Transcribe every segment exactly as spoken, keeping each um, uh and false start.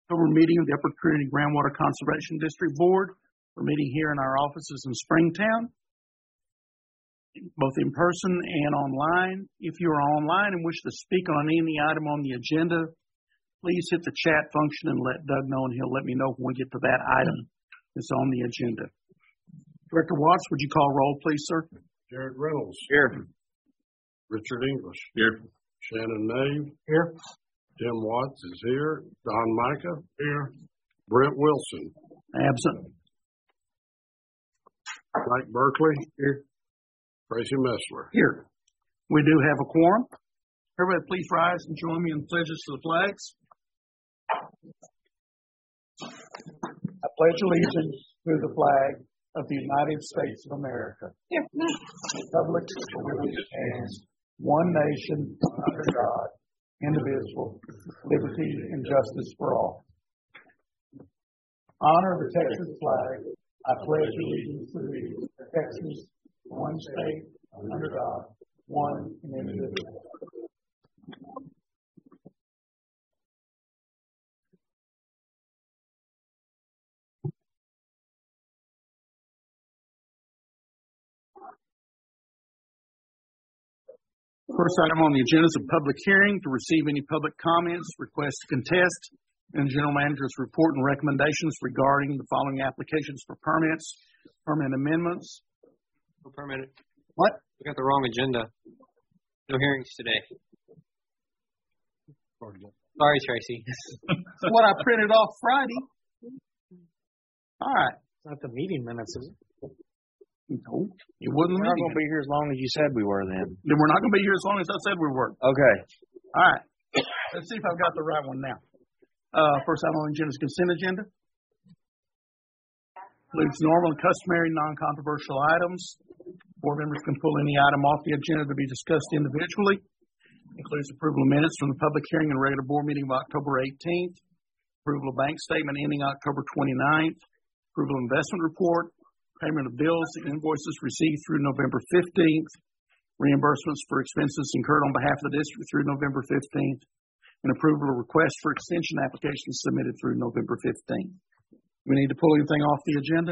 October meeting of the Upper Trinity Groundwater Conservation District Board. We're meeting here in our offices in Springtown, both in person and online. If you are online and wish to speak on any item on the agenda, please hit the chat function and let Doug know, and he'll let me know when we get to that item that's on the agenda. Director Watts, would you call roll, please, sir? Jared Reynolds. Here. Richard English. Here. Shannon Nave. Here. Tim Watts is here. Don Micah. Here. Brent Wilson. Absent. Mike Berkeley. Here. Tracy Messler. Here. We do have a quorum. Everybody please rise and join me in pledges to the flags. I pledge allegiance to the flag of the United States of America. Republic for which it stands, one nation, under God, indivisible, liberty and justice for all. Honor the Texas flag. I pledge allegiance to thee, Texas, one state, under God, one and indivisible. First item on the agenda is a public hearing to receive any public comments, requests to contest, and general manager's report and recommendations regarding the following applications for permits, permit amendments. No permit. What? We got the wrong agenda. No hearings today. Sorry, Tracy. That's what I printed off Friday. All right. It's not the meeting minutes, is it? No, it wasn't. We're not going to be here as long as you said we were then. Then we're not going to be here as long as I said we were. Okay. All right. Let's see if I've got the right one now. Uh, first item on the agenda is consent agenda. Includes normal and customary non-controversial items. Board members can pull any item off the agenda to be discussed individually. Includes approval of minutes from the public hearing and regular board meeting of October eighteenth. Approval of bank statement ending October twenty-ninth. Approval of investment report. Payment of bills and invoices received through November fifteenth. Reimbursements for expenses incurred on behalf of the district through November fifteenth. And approval of requests for extension applications submitted through November fifteenth. We need to pull anything off the agenda?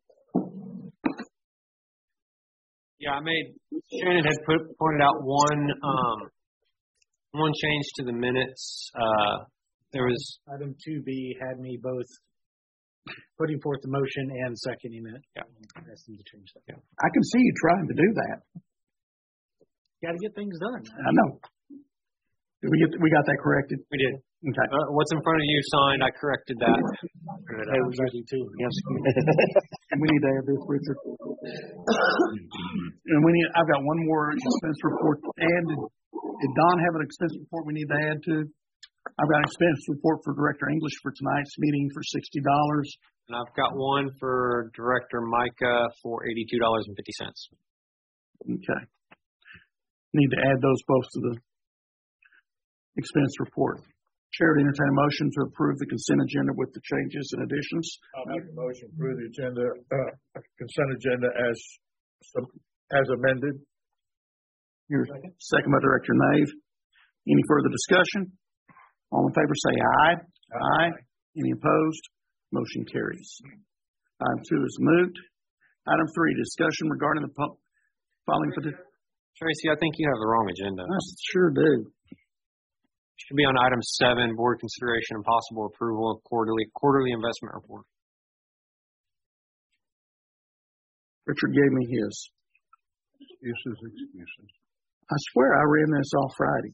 Yeah, I made, Shannon had put, pointed out one, um, one change to the minutes. Uh, there was. Item two B had me both putting forth the motion and seconding it. Yeah. Asked them to change that. Yeah. I can see you trying to do that. Got to get things done. I know. Did we get, we got that corrected? We did. Okay. Uh, what's in front of you signed, I corrected that. Hey, we got you too. Yes. And we need to add this, Richard. And we need, I've got one more expense report to add. Did, did Don have an expense report we need to add to? I've got an expense report for Director English for tonight's meeting for sixty dollars. And I've got one for Director Micah for eighty-two dollars and fifty cents. Okay. Need to add those both to the expense report. Chair would entertain a motion to approve the consent agenda with the changes and additions. I'll make a motion to approve the agenda, uh, consent agenda as as amended. Your second. Second by Director Nave. Any further discussion? All in favor say aye. Aye. Aye. Any opposed? Motion carries. Item two is moot. Item three, discussion regarding the pu- following petition. Tracy, I think you have the wrong agenda. I sure do. Should be on item seven, board consideration and possible approval of quarterly quarterly investment report. Richard gave me his. Excuses, excuses. I swear I ran this off Friday.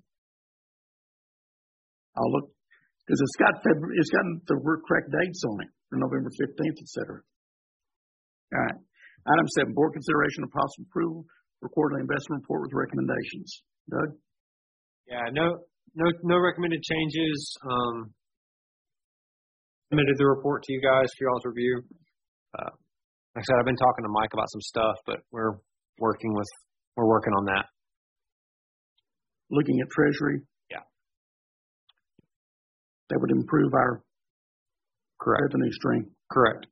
I'll look, because it's got February, it's got the correct dates on it for November fifteenth, et cetera. All right. Item seven, board consideration of possible approval for quarterly investment report with recommendations. Doug? Yeah, no, no, no recommended changes. Um, submitted the report to you guys for y'all's review. Uh, like I said, I've been talking to Mike about some stuff, but we're working with, we're working on that. Looking at Treasury. Yeah. That would improve our Correct. revenue stream. Correct.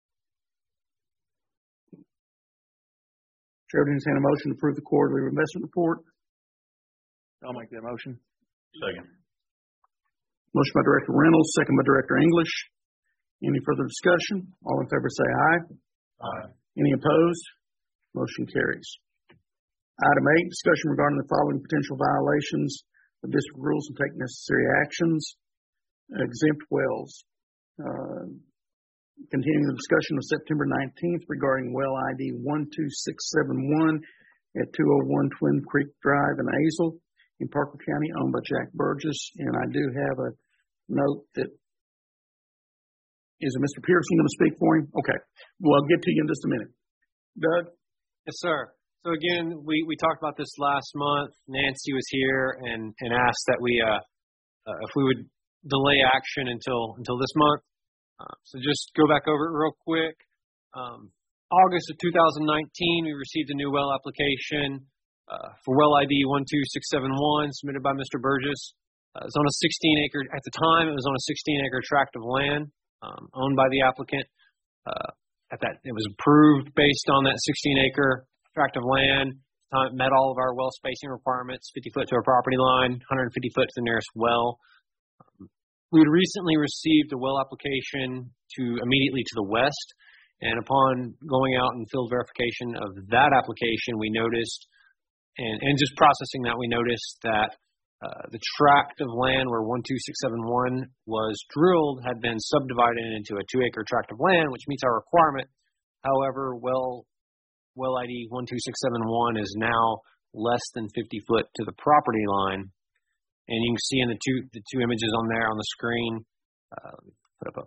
Chair would entertain a motion to approve the quarterly investment report. I'll make that motion. Second. Motion by Director Reynolds, second by Director English. Any further discussion? All in favor say aye. Aye. Any opposed? Motion carries. Item eight, discussion regarding the following potential violations of district rules and take necessary actions. Exempt wells. Uh, continuing the discussion of September nineteenth regarding well I D one two six seven one at two oh one Twin Creek Drive in Azle in Parker County, owned by Jack Burgess. And I do have a note that, is it Mister Pearson going to speak for him? Okay. Well, I'll get to you in just a minute. Doug? Yes, sir. So again, we, we talked about this last month. Nancy was here and, and asked that we, uh, uh, if we would delay action until, until this month. Uh, so just go back over it real quick. Um, August of two thousand nineteen, we received a new well application uh, for well I D one two six seven one submitted by Mister Burgess. Uh, it was on a sixteen acre, at the time, it was on a sixteen acre tract of land um, owned by the applicant. Uh, at that, it was approved based on that sixteen acre tract of land. Time, met all of our well spacing requirements, fifty foot to our property line, one hundred fifty foot to the nearest well. Um, We had recently received a well application to immediately to the west, and upon going out and field verification of that application, we noticed, and, and just processing that, we noticed that uh, the tract of land where one two six seven one was drilled had been subdivided into a two acre tract of land, which meets our requirement. However, well, well I D one two six seven one is now less than fifty foot to the property line. And you can see in the two the two images on there on the screen. Uh, put up a,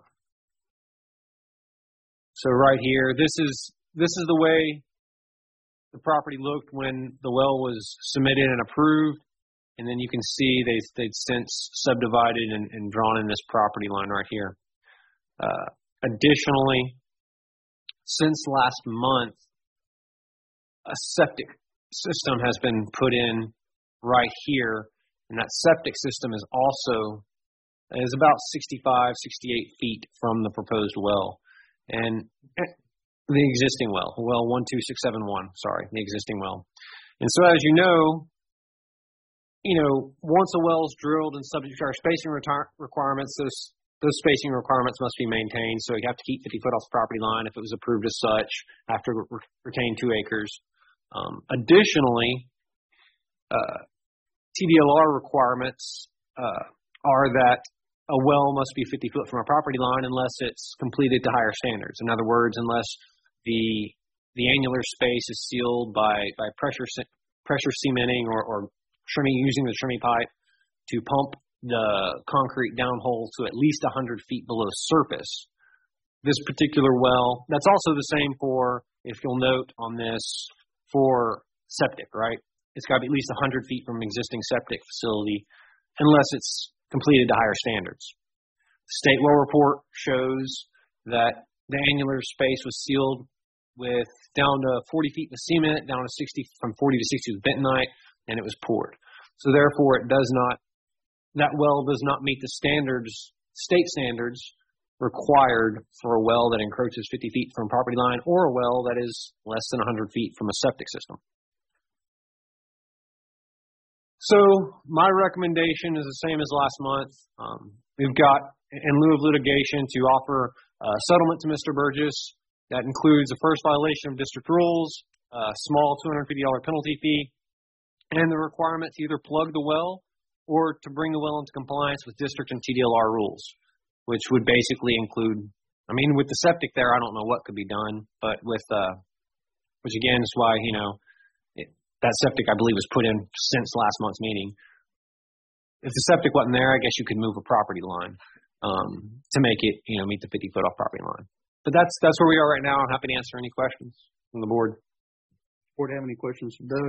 so right here, this is this is the way the property looked when the well was submitted and approved. And then you can see they they'd since subdivided and, and drawn in this property line right here. Uh, additionally, since last month, a septic system has been put in right here. And that septic system is also is about sixty-five, sixty-eight feet from the proposed well. And the existing well, well one two six seven one, sorry, the existing well. And so as you know, you know, once a well is drilled and subject to our spacing retar- requirements, those those spacing requirements must be maintained. So you have to keep fifty foot off the property line if it was approved as such, after re- retain two acres. Um, additionally, uh, T D L R requirements uh, are that a well must be fifty foot from a property line unless it's completed to higher standards. In other words, unless the the annular space is sealed by, by pressure pressure cementing or, or trimming using the trimming pipe to pump the concrete downhole to at least one hundred feet below surface. This particular well, that's also the same for, if you'll note on this, for septic, right? It's got to be at least one hundred feet from an existing septic facility unless it's completed to higher standards. The state well report shows that the annular space was sealed with down to forty feet with cement, down to sixty, from forty to sixty with bentonite, and it was poured. So therefore, it does not, that well does not meet the standards, state standards required for a well that encroaches fifty feet from property line or a well that is less than one hundred feet from a septic system. So my recommendation is the same as last month. Um, we've got, in lieu of litigation, to offer a settlement to Mister Burgess that includes a first violation of district rules, a small two hundred fifty dollars penalty fee, and the requirement to either plug the well or to bring the well into compliance with district and T D L R rules, which would basically include, I mean, with the septic there, I don't know what could be done, but with, uh, which again is why, you know, that septic, I believe, was put in since last month's meeting. If the septic wasn't there, I guess you could move a property line um, to make it, you know, meet the fifty foot off property line. But that's that's where we are right now. I'm happy to answer any questions from the board. Board have any questions for Doug?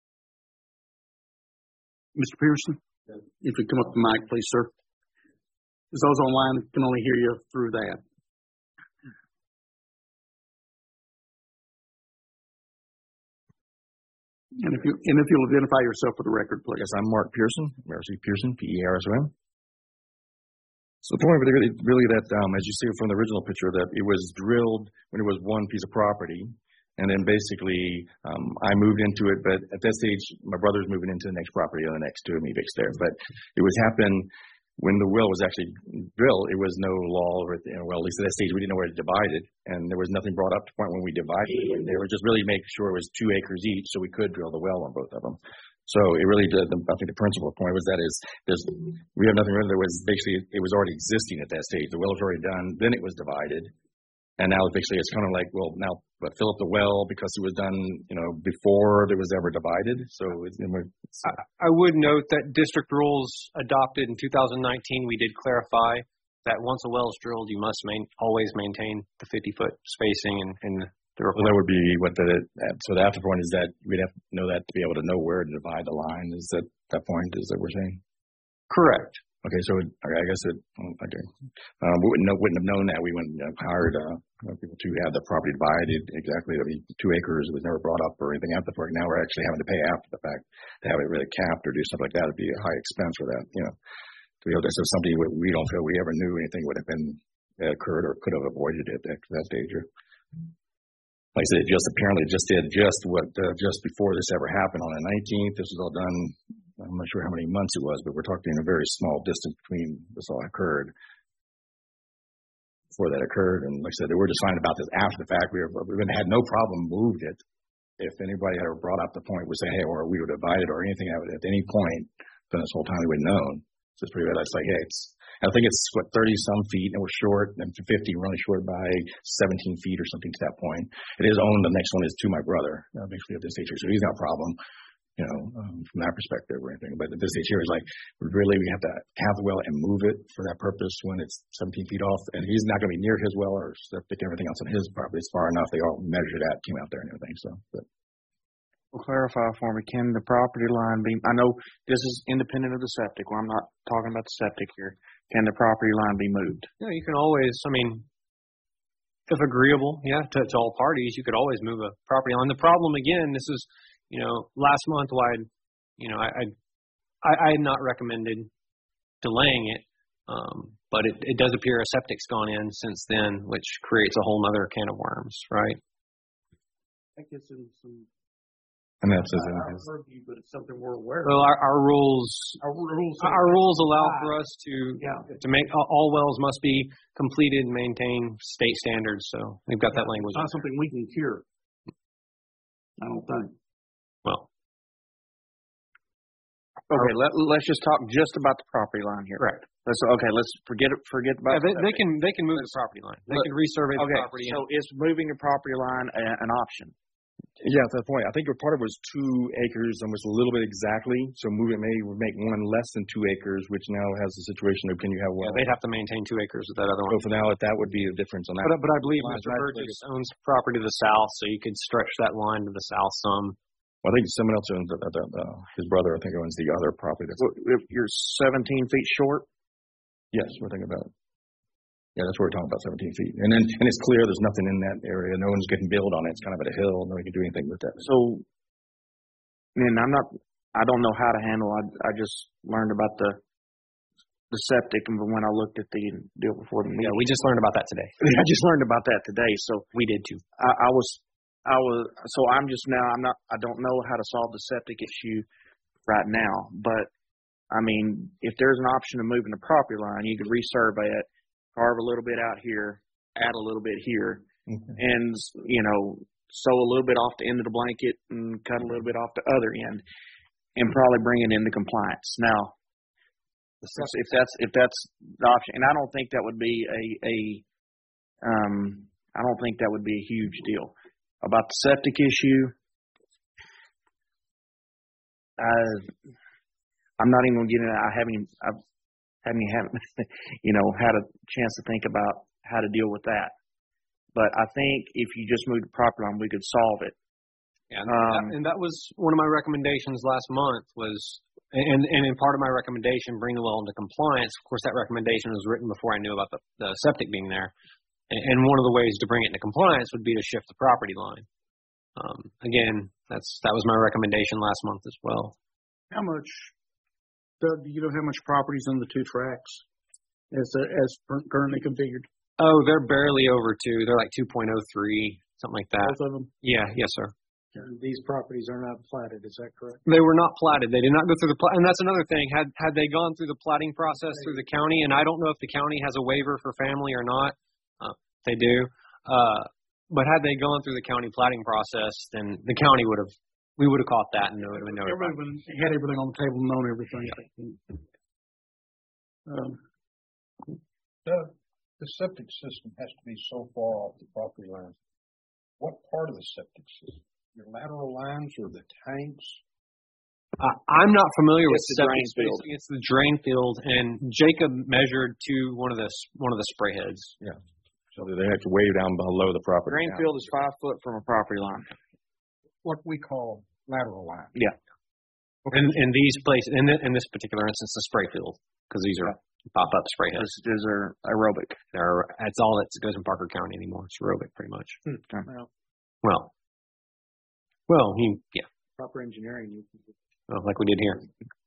Mister Pearson? Yes. If you come up to the mic, please, sir. Because those online can only hear you through that. And if you and if you'll identify yourself for the record, please. Yes, I'm Mark Pearson, Mercy Pearson, P E R S O N. So the point really, really that, um, as you see from the original picture, that it was drilled when it was one piece of property, and then basically um, I moved into it. But at that stage, my brother's moving into the next property on the next two, and he fixed there. But it was happened when the well was actually drilled, it was no law, or you know, well, at least at that stage, we didn't know where to divide it, and there was nothing brought up to the point when we divided it. They were just really making sure it was two acres each, so we could drill the well on both of them. So it really did. I think the principal point was that is, there's, we have nothing. There was basically it was already existing at that stage. The well was already done. Then it was divided. And now basically it's kind of like, well, now, but fill up the well because it was done, you know, before it was ever divided. So it's, it's, I, I would note that district rules adopted in two thousand nineteen, we did clarify that once a well is drilled, you must main, always maintain the fifty foot spacing and, and the well, that would be what the, so the after point is that we'd have to know that to be able to know where to divide the line. Is that that point is that we're saying? Correct. Okay, so it, I guess it, okay. Um, we wouldn't, know, wouldn't have known that. We wouldn't have hired uh, people to have the property divided exactly. I mean, two acres was never brought up or anything after the fact. Now we're actually having to pay after the fact to have it really capped or do stuff like that. It'd be a high expense for that, you know. To be able to, so something we don't feel we ever knew anything would have been uh, occurred or could have avoided it at that stage. Or, like I said, it just apparently just did just what uh, just before this ever happened on the nineteenth. This was all done. I'm not sure how many months it was, but we're talking a very small distance between this all occurred. Before that occurred, and like I said, they were just finding about this after the fact. We were, we had no problem moved it. If anybody had ever brought up the point, would say, hey, or we would divide it or anything at, at any point, then this whole time we would have known. So it's pretty bad. It's like, hey, it's, I think it's what thirty some feet, and we're short, and fifty, we're only short by seventeen feet or something to that point. It is owned. The next one is to my brother, uh, basically at this age, so he's got a problem. You know, um, from that perspective or anything. But at this stage here is like, really, we have to have the well and move it for that purpose when it's seventeen feet off. And he's not going to be near his well or septic, everything else on his property. It's far enough. They all measured that, came out there and everything. So, but. Well, clarify for me, can the property line be, I know this is independent of the septic. Well, I'm not talking about the septic here. Can the property line be moved? Yeah, you can always, I mean, if agreeable, yeah, to, to all parties, you could always move a property line. The problem, again, this is, you know, last month, why, you know, I, I, I had not recommended delaying it, um, but it, it does appear a septic's gone in since then, which creates a whole other can of worms, right? I guess in some. And that's his, Our purview, but it's something we're aware of. Well, our, our rules, Our rules. our rules allow for us to, Yeah. to make all wells must be completed and maintain state standards. So we've got that language. It's not something we can cure. I don't think. Well, Okay, let, let's just talk just about the property line here. correct. Let's, okay, let's forget it, forget Yeah, about they, the they septic. can they can move the property line. They Look, can resurvey the Okay, property. so is moving the property line a, an option? yeah, at that point, I think part of it was two acres, almost a little bit exactly. So move it may would make one less than two acres, which now has the situation of can you have Yeah, well? they'd have to maintain two acres with that other So one. for now, that would be a difference on that. But, but I believe Lines Mister right Burgess owns property to the south, so you could stretch that line to the south some. Well, I think someone else owns the, the, the, his brother. I think owns the other property. That's, Well, if you're seventeen feet short, yes, we're thinking about it. Yeah, that's what we're talking about, seventeen feet. And then, and it's clear there's nothing in that area. No one's getting built on it. It's kind of at a hill. No one can do anything with that. so, and I'm not, I don't know how to handle, I, I just learned about the, the septic and when I looked at the deal before the Yeah, meeting. we just learned about that today. I just learned about that today, so We did too. I, I was, I was, so I'm just now, I'm not, I don't know how to solve the septic issue right now, but I mean, if there's an option of moving the property line, you could resurvey it, carve a little bit out here, add a little bit here, Okay. and, you know, sew a little bit off the end of the blanket and cut a little bit off the other end, and probably bring it into compliance. Now, if that's, if that's the option, and I don't think that would be a, a, um, I don't think that would be a huge deal. About the septic issue, I, I'm not even gonna get into that. I haven't even, I haven't even, haven't, you know, had a chance to think about how to deal with that. But I think if you just move the property line, we could solve it. Yeah, and, Um, that, and that was one of my recommendations last month was, and, and in part of my recommendation, bring the well into compliance. Of course, that recommendation was written before I knew about the, the septic being there. And, and one of the ways to bring it into compliance would be to shift the property line. Um, again, that's that was my recommendation last month as well. How much, Doug, do you know how much property's on the two tracks as, uh, as currently configured? Oh, they're barely over two. They're like two point oh three, something like that. Both of them? Yeah, yes, sir. And these properties are not platted, is that correct? They were not platted. They did not go through the plat, and that's another thing. Had had they gone through the platting process through the county, and I don't know if the county has a waiver for family or not. Uh, they do. Uh, but had they gone through the county platting process, then the county would have, we would have caught that and it would have been notified. Everybody had everything on the table, known everything. Um, The, the septic system has to be so far off the property line. What part of the septic system? Your lateral lines or the tanks? Uh, I'm not familiar with It's the septic drain field. spacing. It's the drain field, and Jacob measured to one of the s- one of the spray heads. So they have to way down below the property. Drain now. field is five foot from a property line. What we call lateral line. Yeah. In in these places, in the, in this particular instance, the spray field, because these are pop up spray heads. This is are aerobic. They're that's all that goes in Parker County anymore. It's aerobic, pretty much. Okay. Well, Well, well, he yeah, proper engineering, you can, well, like we did here.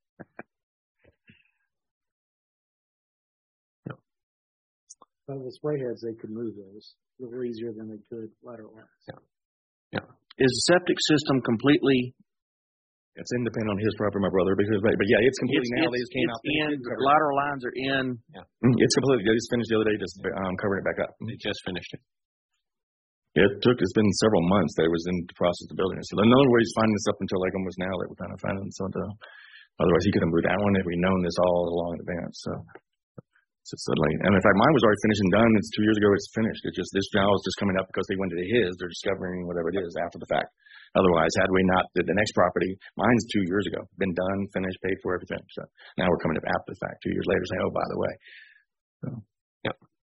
but with spray heads, they could move those a little easier than they could lateral lines. Is the septic system completely? It's independent on his property, my brother, because, but, but yeah, it's completely It's, now. it's, They just came it's out. there. in. The lateral lines are in. Mm, It's completely, they just finished the other day, just, um, covering it back up. They just finished it. It took, it's been several months that it was in the process of building it. So no one was finding this up until like almost now that we're kind of finding something. Otherwise, he could have moved that one if we'd known this all along in advance. So, so suddenly, and in fact, mine was already finished and done. It's two years ago. It's finished. It's just this now is just coming up because they went to his. They're discovering whatever it is after the fact. Otherwise, had we not did the next property, mine's two years ago, been done, finished, paid for everything. So now we're coming up after the fact, two years later, saying, oh, by the way. So. Yep.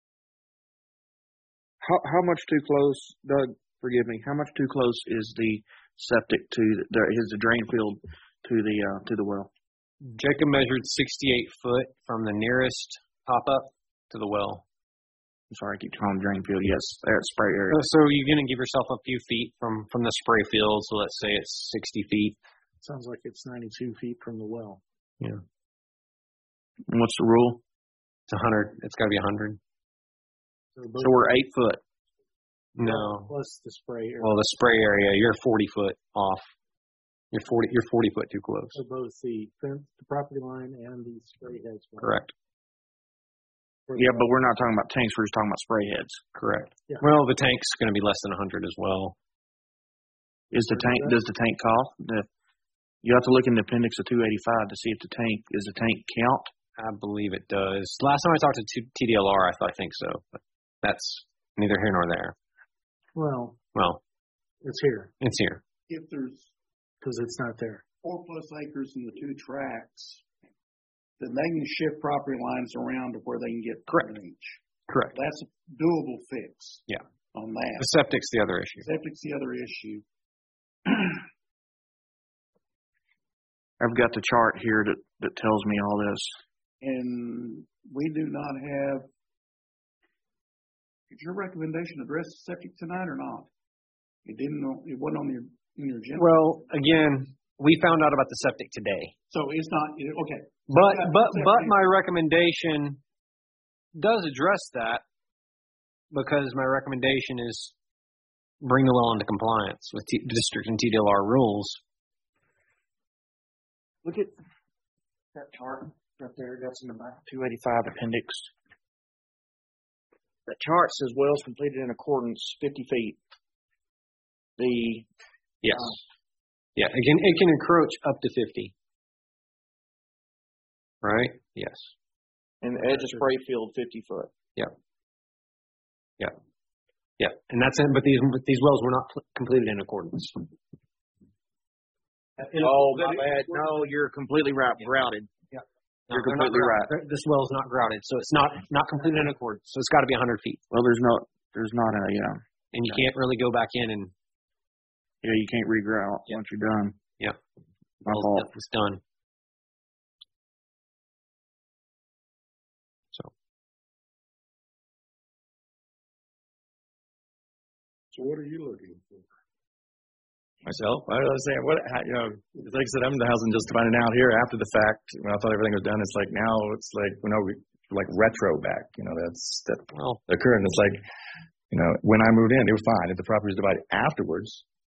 How how much too close, Doug? Forgive me. How much too close is the septic to the is the drain field to the uh, to the well? Jacob measured sixty-eight foot from the nearest pop up to the well. I'm sorry, I keep calling it drain field. Yes, there at spray area. So you're going to give yourself a few feet from from the spray field. So let's say it's sixty feet. Sounds like it's ninety-two feet from the well. Yeah, And what's the rule? it's a hundred. It's got to be a hundred. So, So we're eight foot. No. Plus the spray area. Well, the spray area, you're forty foot off. You're forty. You're forty foot too close. So both the fence, the property line, and the spray heads. were- Correct. were Yeah, the- but we're not talking about tanks. We're just talking about spray heads. Correct. Yeah. Well, the tank's going to be less than a hundred as well. Is the Where tank? is that? Does the tank cost? The, you have to look in the appendix of two eighty-five to see if the tank is the tank count. I believe it does. Last time I talked to T D L R, I thought I think so, but that's neither here nor there. Well, Well, it's here it's here. if there's because it's not there. four plus acres in the two tracks, then they can shift property lines around to where they can get Correct. each. Correct. That's a doable fix. Yeah. On that. The septic's the other issue. Septic's the other issue. I've got the chart here that that tells me all this. And we do not have, did your recommendation address the septic tonight or not? It didn't, it wasn't on your, in your agenda. Well, again, we found out about the septic today. So it's not, okay. But Yeah, but septic. but my recommendation does address that because my recommendation is bring the well into compliance with T- district and T D L R rules. Look at that chart right there. That's in the back. two eighty-five appendix. That chart says wells completed in accordance fifty feet. The Yes. Yeah. It can it can encroach up to fifty. Right? Yes. and the edge of spray field fifty foot. Yeah. Yeah. Yeah. And that's it. But these but these wells were not pl- completed in accordance. Oh my bad. No, you're completely right. Grouted. Yeah. You're they're not completely right. grouted. This well is not grouted, so it's not not completed in accordance. So it's got to be one hundred feet, Well, there's no, there's not a, yeah, and you can't really go back in and yeah, you can't regrout Yeah. once you're done. yeah, My well, fault. it's done. So So what are you looking for? Myself, I was saying, what, how, you know, it's like I said, I'm the housing just finding out here after the fact. When I thought everything was done, it's like now it's like, you know, we, like retro back, you know, that's, that well, occurred. And it's like, you know, when I moved in, it was fine. If the property was divided afterwards,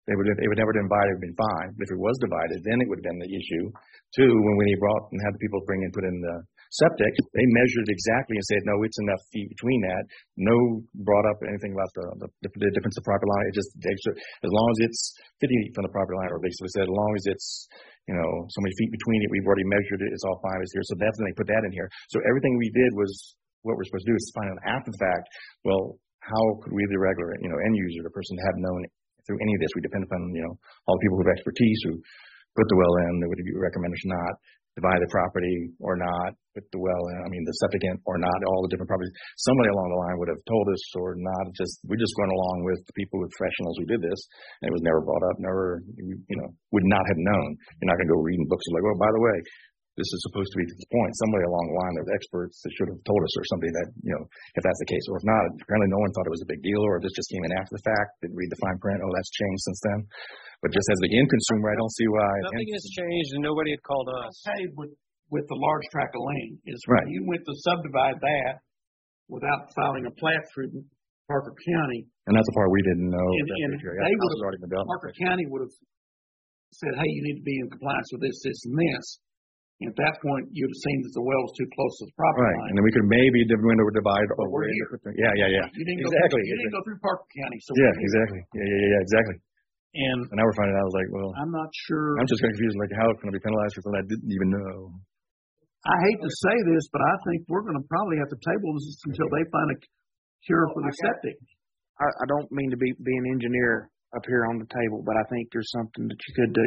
They would, it would never been divided, it would been fine. But if it was divided, then it would have been the issue. Two, when, when he brought and had the people bring and put in the septic, they measured exactly and said, no, it's enough feet between that. No brought up anything about the, the, the difference of property line. It just, they extra, as long as it's fifty feet from the property line, or basically said, as long as it's, you know, so many feet between it, we've already measured it, it's all fine, it's here. So that's when they put that in here. So everything we did was what we're supposed to do is find out after the fact, well, how could we, the regular, you know, end user, the person have known through any of this? We depend upon, you know, all the people who have expertise who put the well in, that would you recommend us not divide the property or not, put the well in, I mean, the septic in or not, all the different properties. Somebody along the line would have told us or not, just, we just went along with the people, with professionals who did this, and it was never brought up, never, you know, would not have known. You're not going to go reading books like, well, by the way, this is supposed to be to this point. Somebody along the line, there's experts that should have told us, or somebody that, you know, if that's the case. Or if not, apparently no one thought it was a big deal, or this just came in after the fact, didn't read the fine print, oh, that's changed since then. But just as the end consumer, I don't see why. Nothing has changed, and nobody had called us. Okay, with, with the large tract of land, is Right. when you went to subdivide that without filing a plat through Parker County, And that's the part we didn't know. and, that and was- they that would was already been done. Parker County would have said, hey, you need to be in compliance with this, this, and this. And at that point, you'd have seen that the well was too close to the property Right, line. and then we could maybe div- window divide. But over we're in here. the- Yeah, yeah, yeah. You didn't go Exactly. through, you didn't go through Parker County, so Yeah, we're here. exactly. Yeah, yeah, yeah, yeah, exactly. And And now we're finding out, I was like, well, I'm not sure. I'm just kind of confused, like, how can I be penalized for something I didn't even know? I hate to say this, but I think we're going to probably have to table this until they find a cure for the septic. I, I don't mean to be, be an engineer up here on the table, but I think there's something that you could do.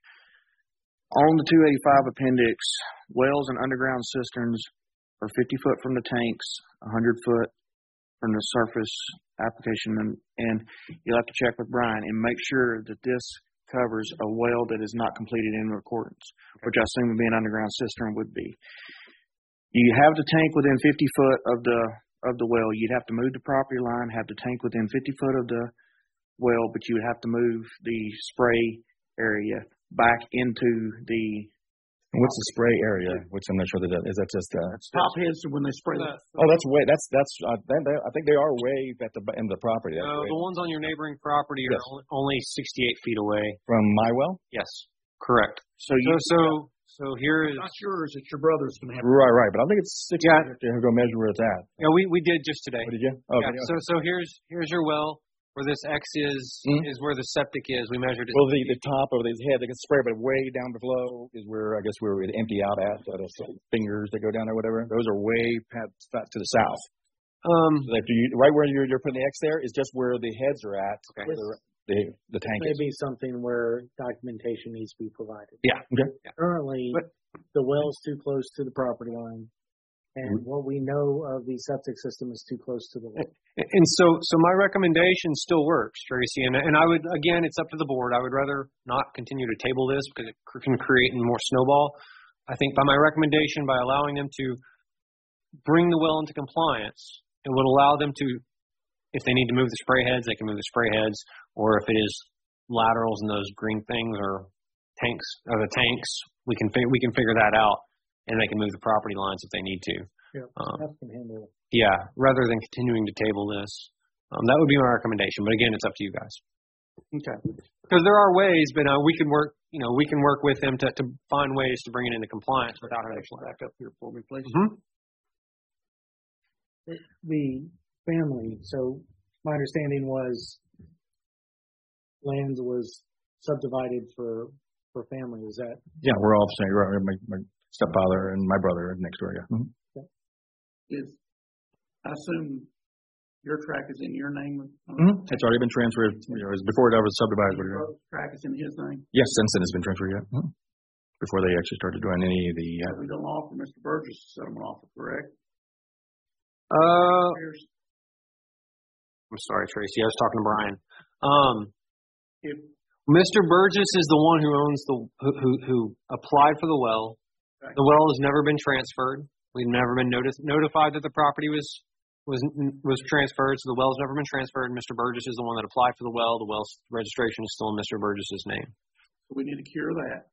On the two eighty-five appendix, wells and underground cisterns are fifty foot from the tanks, one hundred foot from the surface application, and, and you'll have to check with Brian and make sure that this covers a well that is not completed in accordance, which I assume would be an underground cistern would be. You have the tank within fifty foot of the of the well. You'd have to move the property line, have the tank within fifty foot of the well, but you would have to move the spray area back into the. And what's the spray area? Which I'm not sure that, is that just, uh, Top heads when they spray the oh, that's way, that's, that's, uh, they, they, I think they are way at the end of the property. That's No, way- the ones on your neighboring property are Yes. only- only sixty-eight feet away. From my well? Yes, correct. So So, you. so, so here is. not yours, it's your brother's going to have. Right, right, but I think it's six, Yeah. to go measure where it's at. Yeah, we, we did just today. What did you? Oh, Yeah, okay. so, so here's, here's your well. Where this X is, Mhm. is where the septic is. We measured it. Well, the, the top of his head, they can spray, but way down below is where, I guess, where we empty out at, uh, those fingers that go down there, whatever. Those are way past, to the south. Um, So that you, right where you're, you're putting the X there is just where the heads are at. Okay. Where the, the, the tank is. Maybe something where documentation needs to be provided. yeah. Okay. Currently, But- the well's too close to the property line, and Mm-hmm. what we know of the septic system is too close to the well. And so, so my recommendation still works, Tracy. And, and I would, again, it's up to the board. I would rather not continue to table this because it cr- can create more snowball. I think by my recommendation, by allowing them to bring the well into compliance, it would allow them to, if they need to move the spray heads, they can move the spray heads, or if it is laterals and those green things or tanks, or the tanks, we can fi- we can figure that out, and they can move the property lines if they need to. Yeah, Um, that can handle it. Yeah, rather than continuing to table this. Um, that would be my recommendation, but again, it's up to you guys. Okay. Because there are ways, but uh, we can work, you know, we can work with them to, to find ways to bring it into compliance without having to Back up here for me, please. Mm-hmm. The family, so my understanding was land was subdivided for, for family, is that? Yeah, we're all saying, right, my, my stepfather and my brother are next door, yeah. Mhm. Is, I assume your track is in your name? uh, Mm-hmm. It's already been transferred, you know, it was before it ever was subdivided. Your whatever. brother's track is in his name? Yes, since then it's been transferred, yeah. Mhm. Before they actually started doing any of the, uh, We don't offer Mister Burgess a settlement offer, correct? Uh, Here's, I'm sorry, Tracy. I was talking to Brian. Um, if, Mister Burgess is the one who owns the who who, who applied for the well. Right. The well has never been transferred. We've never been notice, notified that the property was was was transferred, so the well's never been transferred. Mister Burgess is the one that applied for the well. The well's registration is still in Mister Burgess's name. we need to cure that.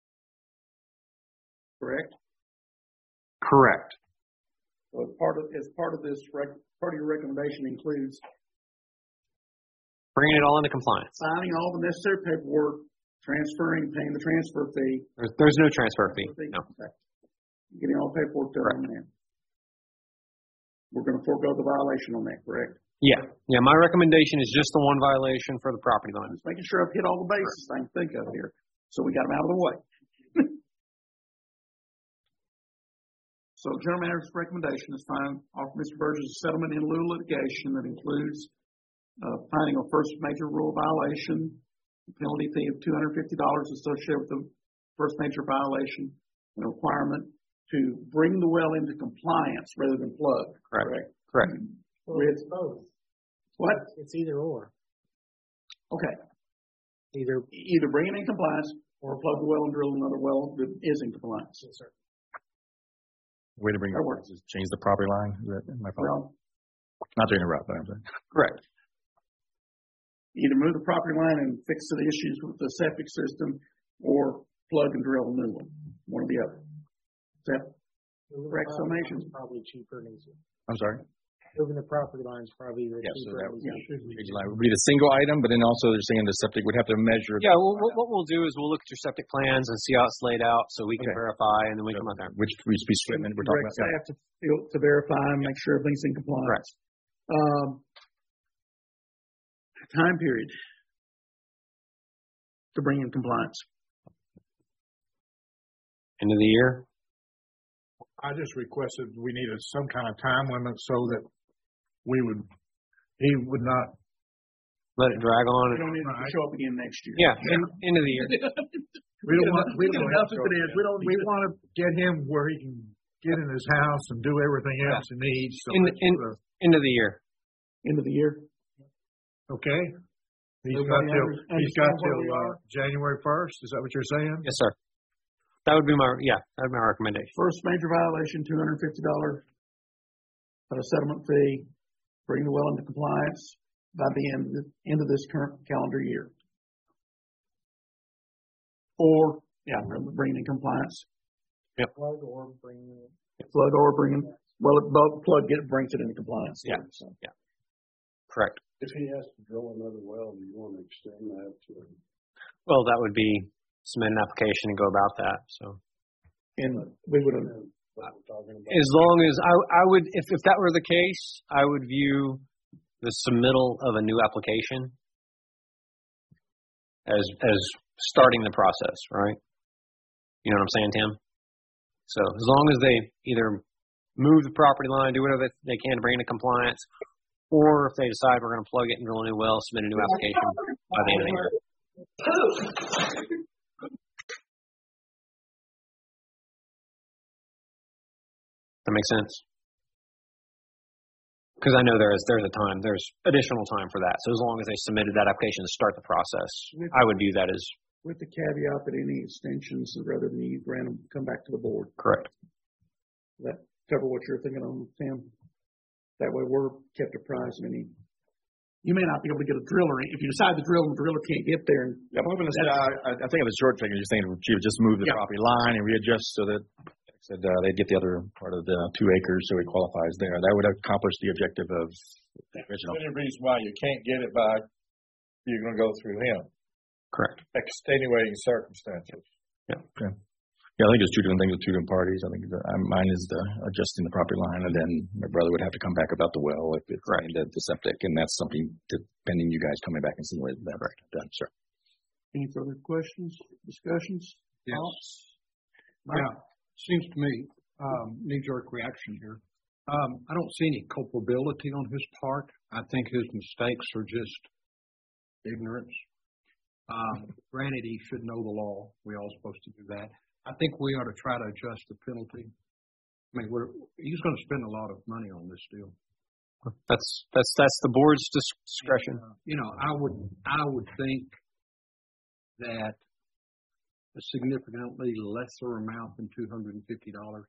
Correct? Correct. So as part of, as part of this, rec- part of your recommendation includes bringing it all into compliance. signing all the necessary paperwork, transferring, paying the transfer fee. There's, there's no transfer fee. No. Okay. Getting all paperwork done on that. We're gonna forego the violation on that, correct? Yeah. Yeah. My recommendation is just the one violation for the property line. Just making sure I've hit all the bases I can think of here, so we got them out of the way. So general manager's recommendation is fine, offer Mister Burgess a settlement in lieu of litigation that includes uh, finding a first major rule violation, penalty fee of two hundred fifty dollars associated with the first major violation, and a requirement to bring the well into compliance rather than plug. Correct. Correct. Well, With- it's both. What? It's either or. Okay. Either. Either bring it in compliance or plug the well and drill another well that is in compliance. Yes, sir. Way to bring it That works. is change the property line. Is that my fault? Well, Not to interrupt, but I'm saying. Correct. either move the property line and fix the issues with the septic system or plug and drill a new one, one or the other. Is that correct summation? Probably cheaper and easier. I'm sorry. Moving the property lines probably the Yeah, so cheaper. that and would easier. It would be the single item, but then also they're saying the septic would have to measure. Yeah. Well, what, what we'll do is we'll look at your septic plans and see how it's laid out, so we can Okay. verify, and then we come out there. Which we be equipment we're talking Direct about. staff to, fill- to verify and make sure everything's in compliance. Um, time period to bring in compliance. End of the year. I just requested we needed some kind of time limit so that we would, he would not. Let it drag on. We don't need it to show up again next year. Yeah. End, end of the year. We don't want, we don't Enough as it is. We don't We need to- want to get him where he can get in his house and do everything else he needs. So In, it's, in, uh, end of the year. End of the year. Okay. He's got Everybody till, under- he's got understand where till, we uh, are? January first. Is that what you're saying? Yes, sir. That would be my yeah. That would be my recommendation. First major violation, two hundred fifty dollars uh, settlement fee, bring the well into compliance by the end, of the end of this current calendar year. Or, yeah, bring it in compliance, Plug or bring it. plug or bring it, well, it both plug it, brings it into compliance. Yeah. So, Correct. If he has to drill another well, do you want to extend that to? Well, that would be submit an application and go about that. So and we would have, What we're talking about? as long as I I would if if that were the case, I would view the submittal of a new application as as starting the process, right? You know what I'm saying, Tim? So as long as they either move the property line, do whatever they can to bring it into compliance, or if they decide we're going to plug it and drill a new well, submit a new application by the end of the year. That makes sense? Because I know there is there's a time, there's additional time for that. So as long as they submitted that application to start the process, I would view that as with the caveat that any extensions, rather than you grant them, come back to the board. correct. Does that cover what you're thinking on, Tim? That way we're kept apprised of any, you may not be able to get a driller. If you decide the drill and the driller can't get there, and Yeah, I'm hoping to say, I, I think of the short thing, you're saying she would just move the Yeah. property line and readjust so that, like I said, uh, they'd get the other part of the two acres so it qualifies there. That would accomplish the objective of the original. Any reason why you can't get it by, you're gonna go through him, Correct. extenuating circumstances. Yeah, I think there's two different things with two different parties. I think the, uh, mine is the adjusting the property line, and then my brother would have to come back about the well if it's Right. the, the septic, and that's something depending you guys coming back and seeing what that right done. Sure. any further questions, discussions? Yes. thoughts? Yeah, seems to me, um, knee-jerk reaction here. Um, I don't see any culpability on his part. I think his mistakes are just ignorance. Um, granted, he should know the law. We all supposed to do that. I think we ought to try to adjust the penalty. I mean, we're, he's gonna spend a lot of money on this deal. That's that's that's the board's dis- discretion. Uh, You know, I would, I would think that a significantly lesser amount than two hundred and fifty dollars.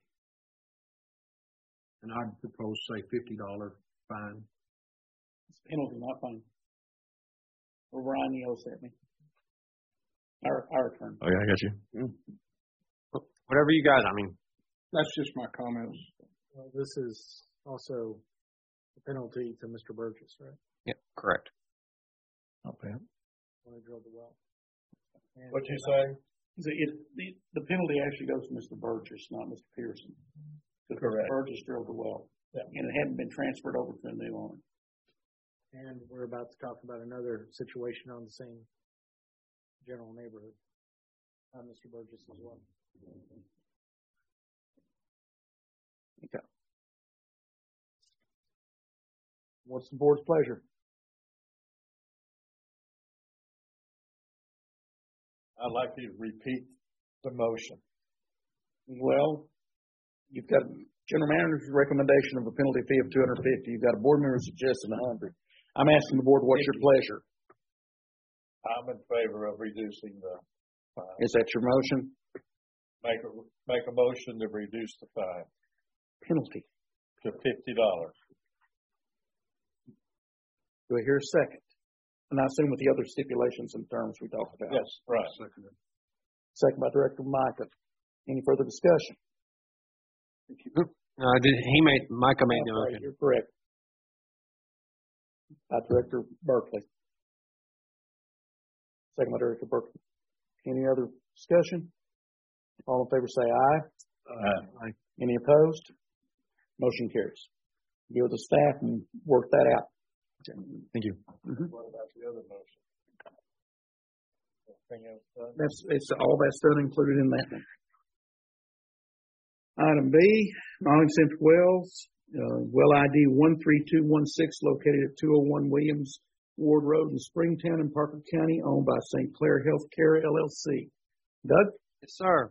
And I'd propose, say, fifty dollar fine. It's penalty, not fine. Or Ryan yells at me. Our, our turn. Oh yeah, I got you. Whatever you guys. I mean, That's just my comments. Well, this is also a penalty to Mister Burgess, right? yeah, correct. Not bad. when they drilled the well. And What'd you say? The, it, the, the penalty actually goes to Mister Burgess, not Mister Pearson. Because Correct. Burgess drilled the well, Yeah. and it hadn't been transferred over to the new owner. And we're about to talk about another situation on the same general neighborhood. Uh, Mister Burgess as well. Okay. What's the board's pleasure? I'd like you to repeat the motion. Well, you've got a general manager's recommendation of a penalty fee of two hundred fifty. You've got a board member suggesting a hundred. I'm asking the board, what's your pleasure? I'm in favor of reducing the fine. Is that your motion? Make a, make a motion to reduce the fine Penalty. to fifty dollars. Do I hear a second? And I assume with the other stipulations and terms we talked about. Yes, right. Second by Director Micah. Any further discussion? Uh, did he made Micah made the Okay, motion? you're correct. By Director Berkeley. Second by Director Berkeley. Any other discussion? All in favor say aye. Uh, Any opposed? Motion carries. Go to the staff and work that out. Thank you. what about the other motion? Anything else done? That's, it's, all that's done included in that one. Item B, non-exempt wells, uh, well I D one three two one six located at two oh one Williams Ward Road in Springtown in Parker County, owned by Saint Clair Healthcare L L C. Doug? Yes, sir.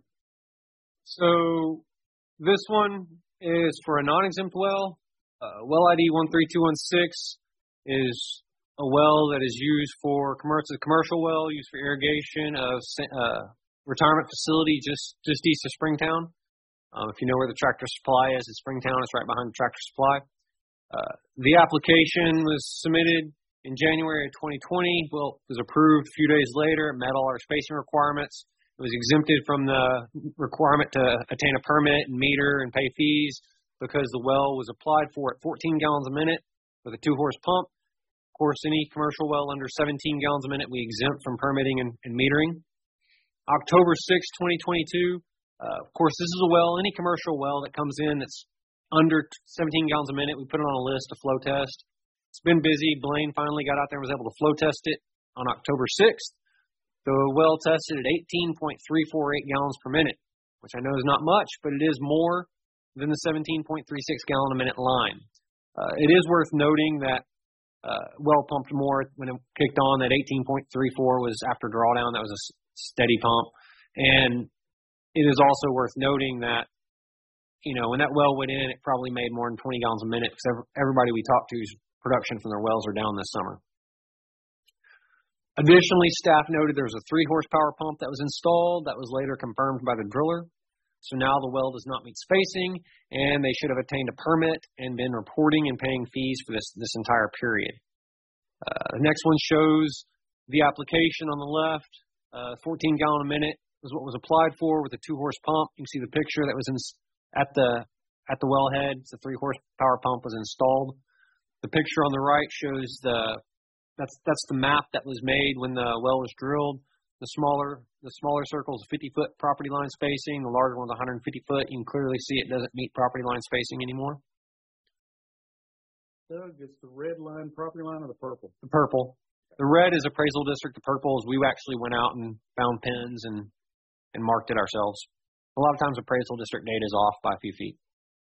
So this one is for a non-exempt well. Uh, well I D one three two one six is a well that is used for commercial commercial well used for irrigation of uh, retirement facility just just east of Springtown. Um, if you know where the Tractor Supply is, it's Springtown. It's right behind the Tractor Supply. Uh, the application was submitted in January of twenty twenty. Well, it was approved a few days later. It met all our spacing requirements. It was exempted from the requirement to attain a permit and meter and pay fees because the well was applied for at fourteen gallons a minute with a two-horse pump. Of course, any commercial well under seventeen gallons a minute we exempt from permitting and, and metering. October sixth, twenty twenty-two. Uh, of course, this is a well, any commercial well that comes in that's under seventeen gallons a minute, we put it on a list to flow test. It's been busy. Blaine finally got out there and was able to flow test it on October sixth. The well tested at eighteen point three four eight gallons per minute, which I know is not much, but it is more than the seventeen point three six gallon a minute line. Uh, it is worth noting that uh, well pumped more when it kicked on. That eighteen point three four was after drawdown. That was a steady pump. And it is also worth noting that, you know, when that well went in, it probably made more than twenty gallons a minute because everybody we talked to's production from their wells are down this summer. Additionally, staff noted there was a three horsepower pump that was installed that was later confirmed by the driller. So now the well does not meet spacing, and they should have obtained a permit and been reporting and paying fees for this, this entire period. Uh, the next one shows the application on the left. Uh, fourteen gallon a minute was what was applied for with a two horse pump. You can see the picture that was in, at the at the wellhead. The three horsepower pump was installed. The picture on the right shows the that's that's the map that was made when the well was drilled. The smaller the smaller circle is fifty foot property line spacing. The larger one's one hundred fifty foot. You can clearly see it doesn't meet property line spacing anymore. Doug, it's the red line property line or the purple? The purple. The red is appraisal district. The purple is we actually went out and found pins and, and marked it ourselves. A lot of times appraisal district data is off by a few feet.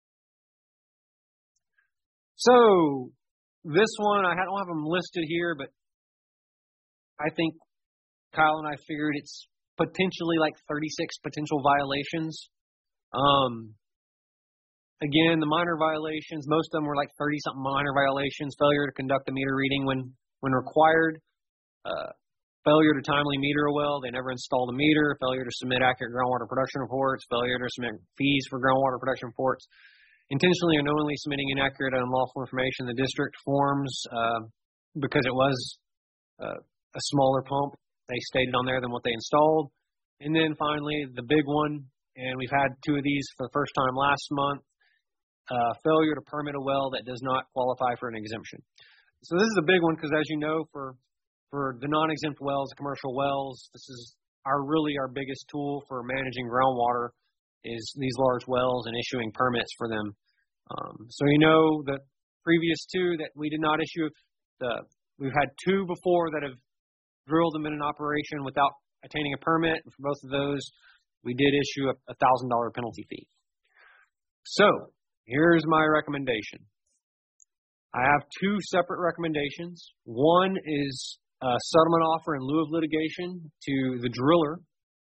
So this one, I don't have them listed here, but I think Kyle and I figured it's potentially like thirty-six potential violations. Um, again, the minor violations, most of them were like thirty-something minor violations. Failure to conduct a meter reading when when required. Uh, failure to timely meter a well. They never installed a meter. Failure to submit accurate groundwater production reports. Failure to submit fees for groundwater production reports. Intentionally or knowingly submitting inaccurate and unlawful information in the district forms uh, because it was uh, a smaller pump. They stated on there than what they installed. And then finally, the big one, and we've had two of these for the first time last month, uh, failure to permit a well that does not qualify for an exemption. So this is a big one because, as you know, for for the non-exempt wells, commercial wells, this is our really our biggest tool for managing groundwater is these large wells and issuing permits for them. Um, so you know the previous two that we did not issue, the we've had two before that have drilled them in an operation without attaining a permit. For both of those, we did issue a one thousand dollars penalty fee. So here's my recommendation. I have two separate recommendations. One is a settlement offer in lieu of litigation to the driller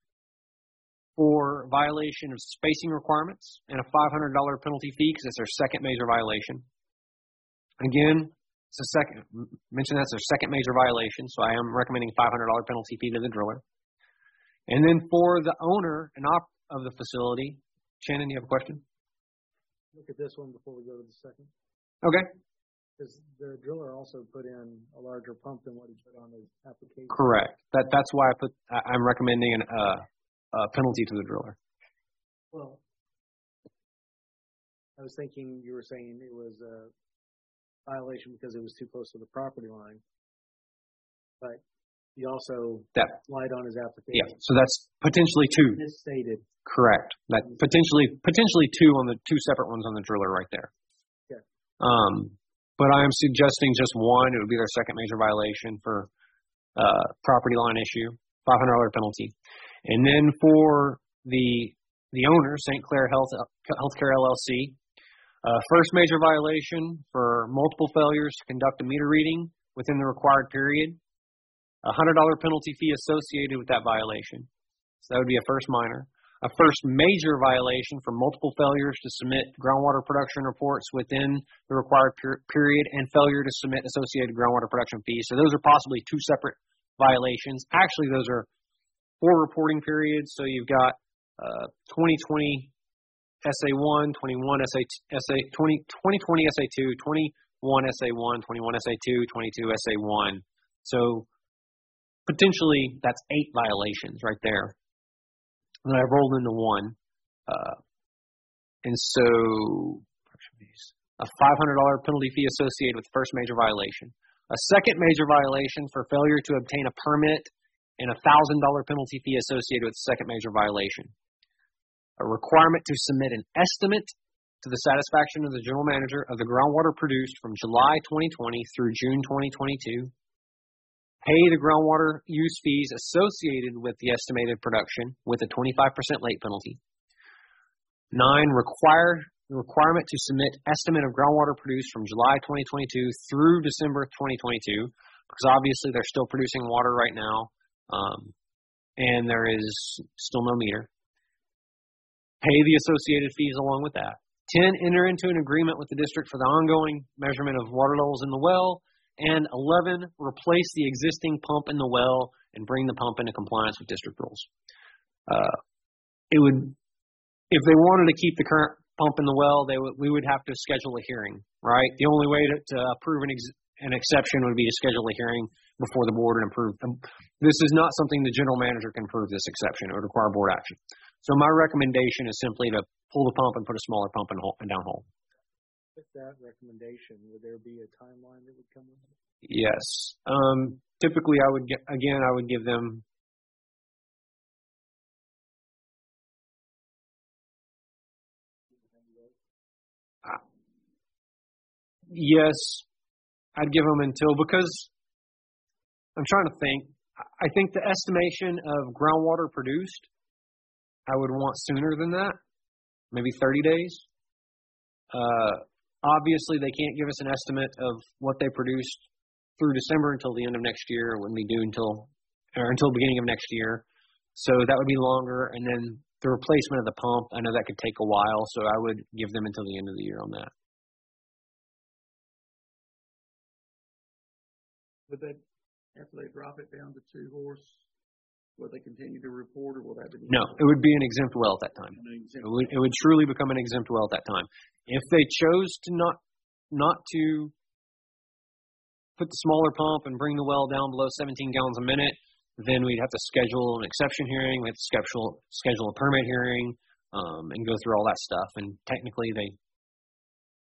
for violation of spacing requirements and a five hundred dollars penalty fee because it's their second major violation. Again, it's a second, mention that's their second major violation, so I am recommending five hundred dollars penalty fee to the driller. And then for the owner and op of the facility, Shannon, you have a question? Look at this one before we go to the second. Okay. Because the driller also put in a larger pump than what he put on his application. Correct. That that's why I put I, I'm recommending an, uh, a penalty to the driller. Well, I was thinking you were saying it was a violation because it was too close to the property line, but he also That lied on his application. yeah. So that's potentially two. Misstated. Correct. That potentially potentially two on the two separate ones on the driller right there. Okay. Um, but I am suggesting just one. It would be their second major violation for uh, property line issue, five hundred dollars penalty, and then for the the owner, Saint Clair Health Healthcare L L C, uh, first major violation for multiple failures to conduct a meter reading within the required period, a one hundred dollars penalty fee associated with that violation. So that would be a first minor. A first major violation for multiple failures to submit groundwater production reports within the required per- period and failure to submit associated groundwater production fees. So those are possibly two separate violations. Actually, those are four reporting periods. So you've got uh, twenty twenty S A one, twenty-one S A, S A twenty, twenty twenty S A two, twenty-one S A one, twenty-one S A two, twenty-two S A one. So potentially that's eight violations right there that I've rolled into one. Uh, and so a five hundred dollars penalty fee associated with the first major violation. A second major violation for failure to obtain a permit and a one thousand dollars penalty fee associated with the second major violation. A requirement to submit an estimate to the satisfaction of the general manager of the groundwater produced from July twenty twenty through June twenty twenty-two. Pay the groundwater use fees associated with the estimated production with a twenty-five percent late penalty. Nine, require the requirement to submit estimate of groundwater produced from July twenty twenty-two through December twenty twenty-two, because obviously they're still producing water right now, um, and there is still no meter. Pay the associated fees along with that. Ten, enter into an agreement with the district for the ongoing measurement of water levels in the well. And eleven, replace the existing pump in the well and bring the pump into compliance with district rules. Uh, it would, if they wanted to keep the current pump in the well, they would, we would have to schedule a hearing, right? The only way to, to approve an, ex, an exception would be to schedule a hearing before the board and approve them. This is not something the general manager can approve this exception. It would require board action. So my recommendation is simply to pull the pump and put a smaller pump in hole, and downhole. With that recommendation, would there be a timeline that would come with it? Yes. Um, typically, I would get, again, I would give them uh, yes, I'd give them until, because I'm trying to think. I think the estimation of groundwater produced, I would want sooner than that, maybe thirty days. Uh, Obviously, they can't give us an estimate of what they produced through December until the end of next year. It wouldn't be due until or until the beginning of next year. So that would be longer. And then the replacement of the pump, I know that could take a while. So I would give them until the end of the year on that. Would they, after they drop it down to two horse, will they continue to report, or will that be? No, it would be an exempt well at that time. It would, it would truly become an exempt well at that time. If they chose to not not to put the smaller pump and bring the well down below seventeen gallons a minute, then we'd have to schedule an exception hearing. We have to schedule schedule a permit hearing um, and go through all that stuff. And technically, they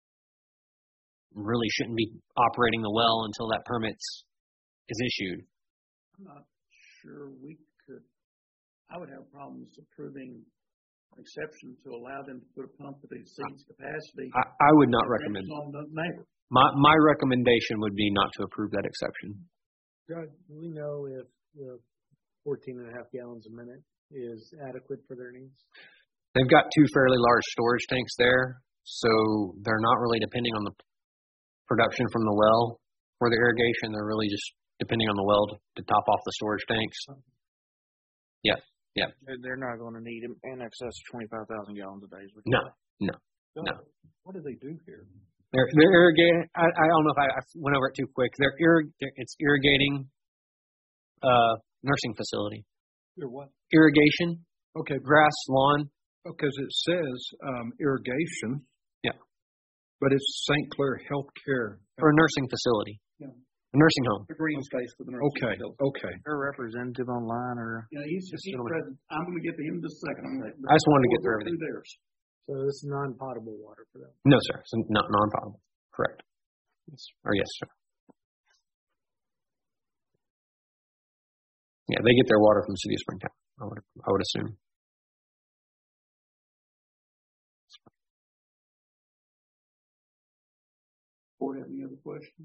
really shouldn't be operating the well until that permit is issued. I'm not sure we could, I would have problems approving an exception to allow them to put a pump that exceeds capacity. I, I would not recommend. On the neighbor. My my recommendation would be not to approve that exception. Doug, do we know if the fourteen and a half gallons a minute is adequate for their needs? They've got two fairly large storage tanks there, so they're not really depending on the production from the well for the irrigation. They're really just depending on the well to, to top off the storage tanks. Yeah, yeah. They're not going to need in excess of twenty-five thousand gallons a day. No, no, no. What do they do here? They're they're irrigating. I, I don't know if I, I went over it too quick. They're, irrig- they're it's irrigating uh nursing facility. They're what? Irrigation. Okay, Grass, lawn. because it says um, irrigation. Yeah. But it's Saint Clair Healthcare. For a nursing facility. Yeah. A nursing home. The green space for the nursing Okay, facility. okay. Her representative online or Yeah, he's, he's present. I'm going to get to him in just a second. I'm gonna, I just wanted to get through we'll go everything. theirs. So this is non-potable water for them. No, sir. It's not non-potable. Correct. Yes. Or yes, sir. Yeah, they get their water from the city of Springtown. I would, I would assume. Board have any other questions?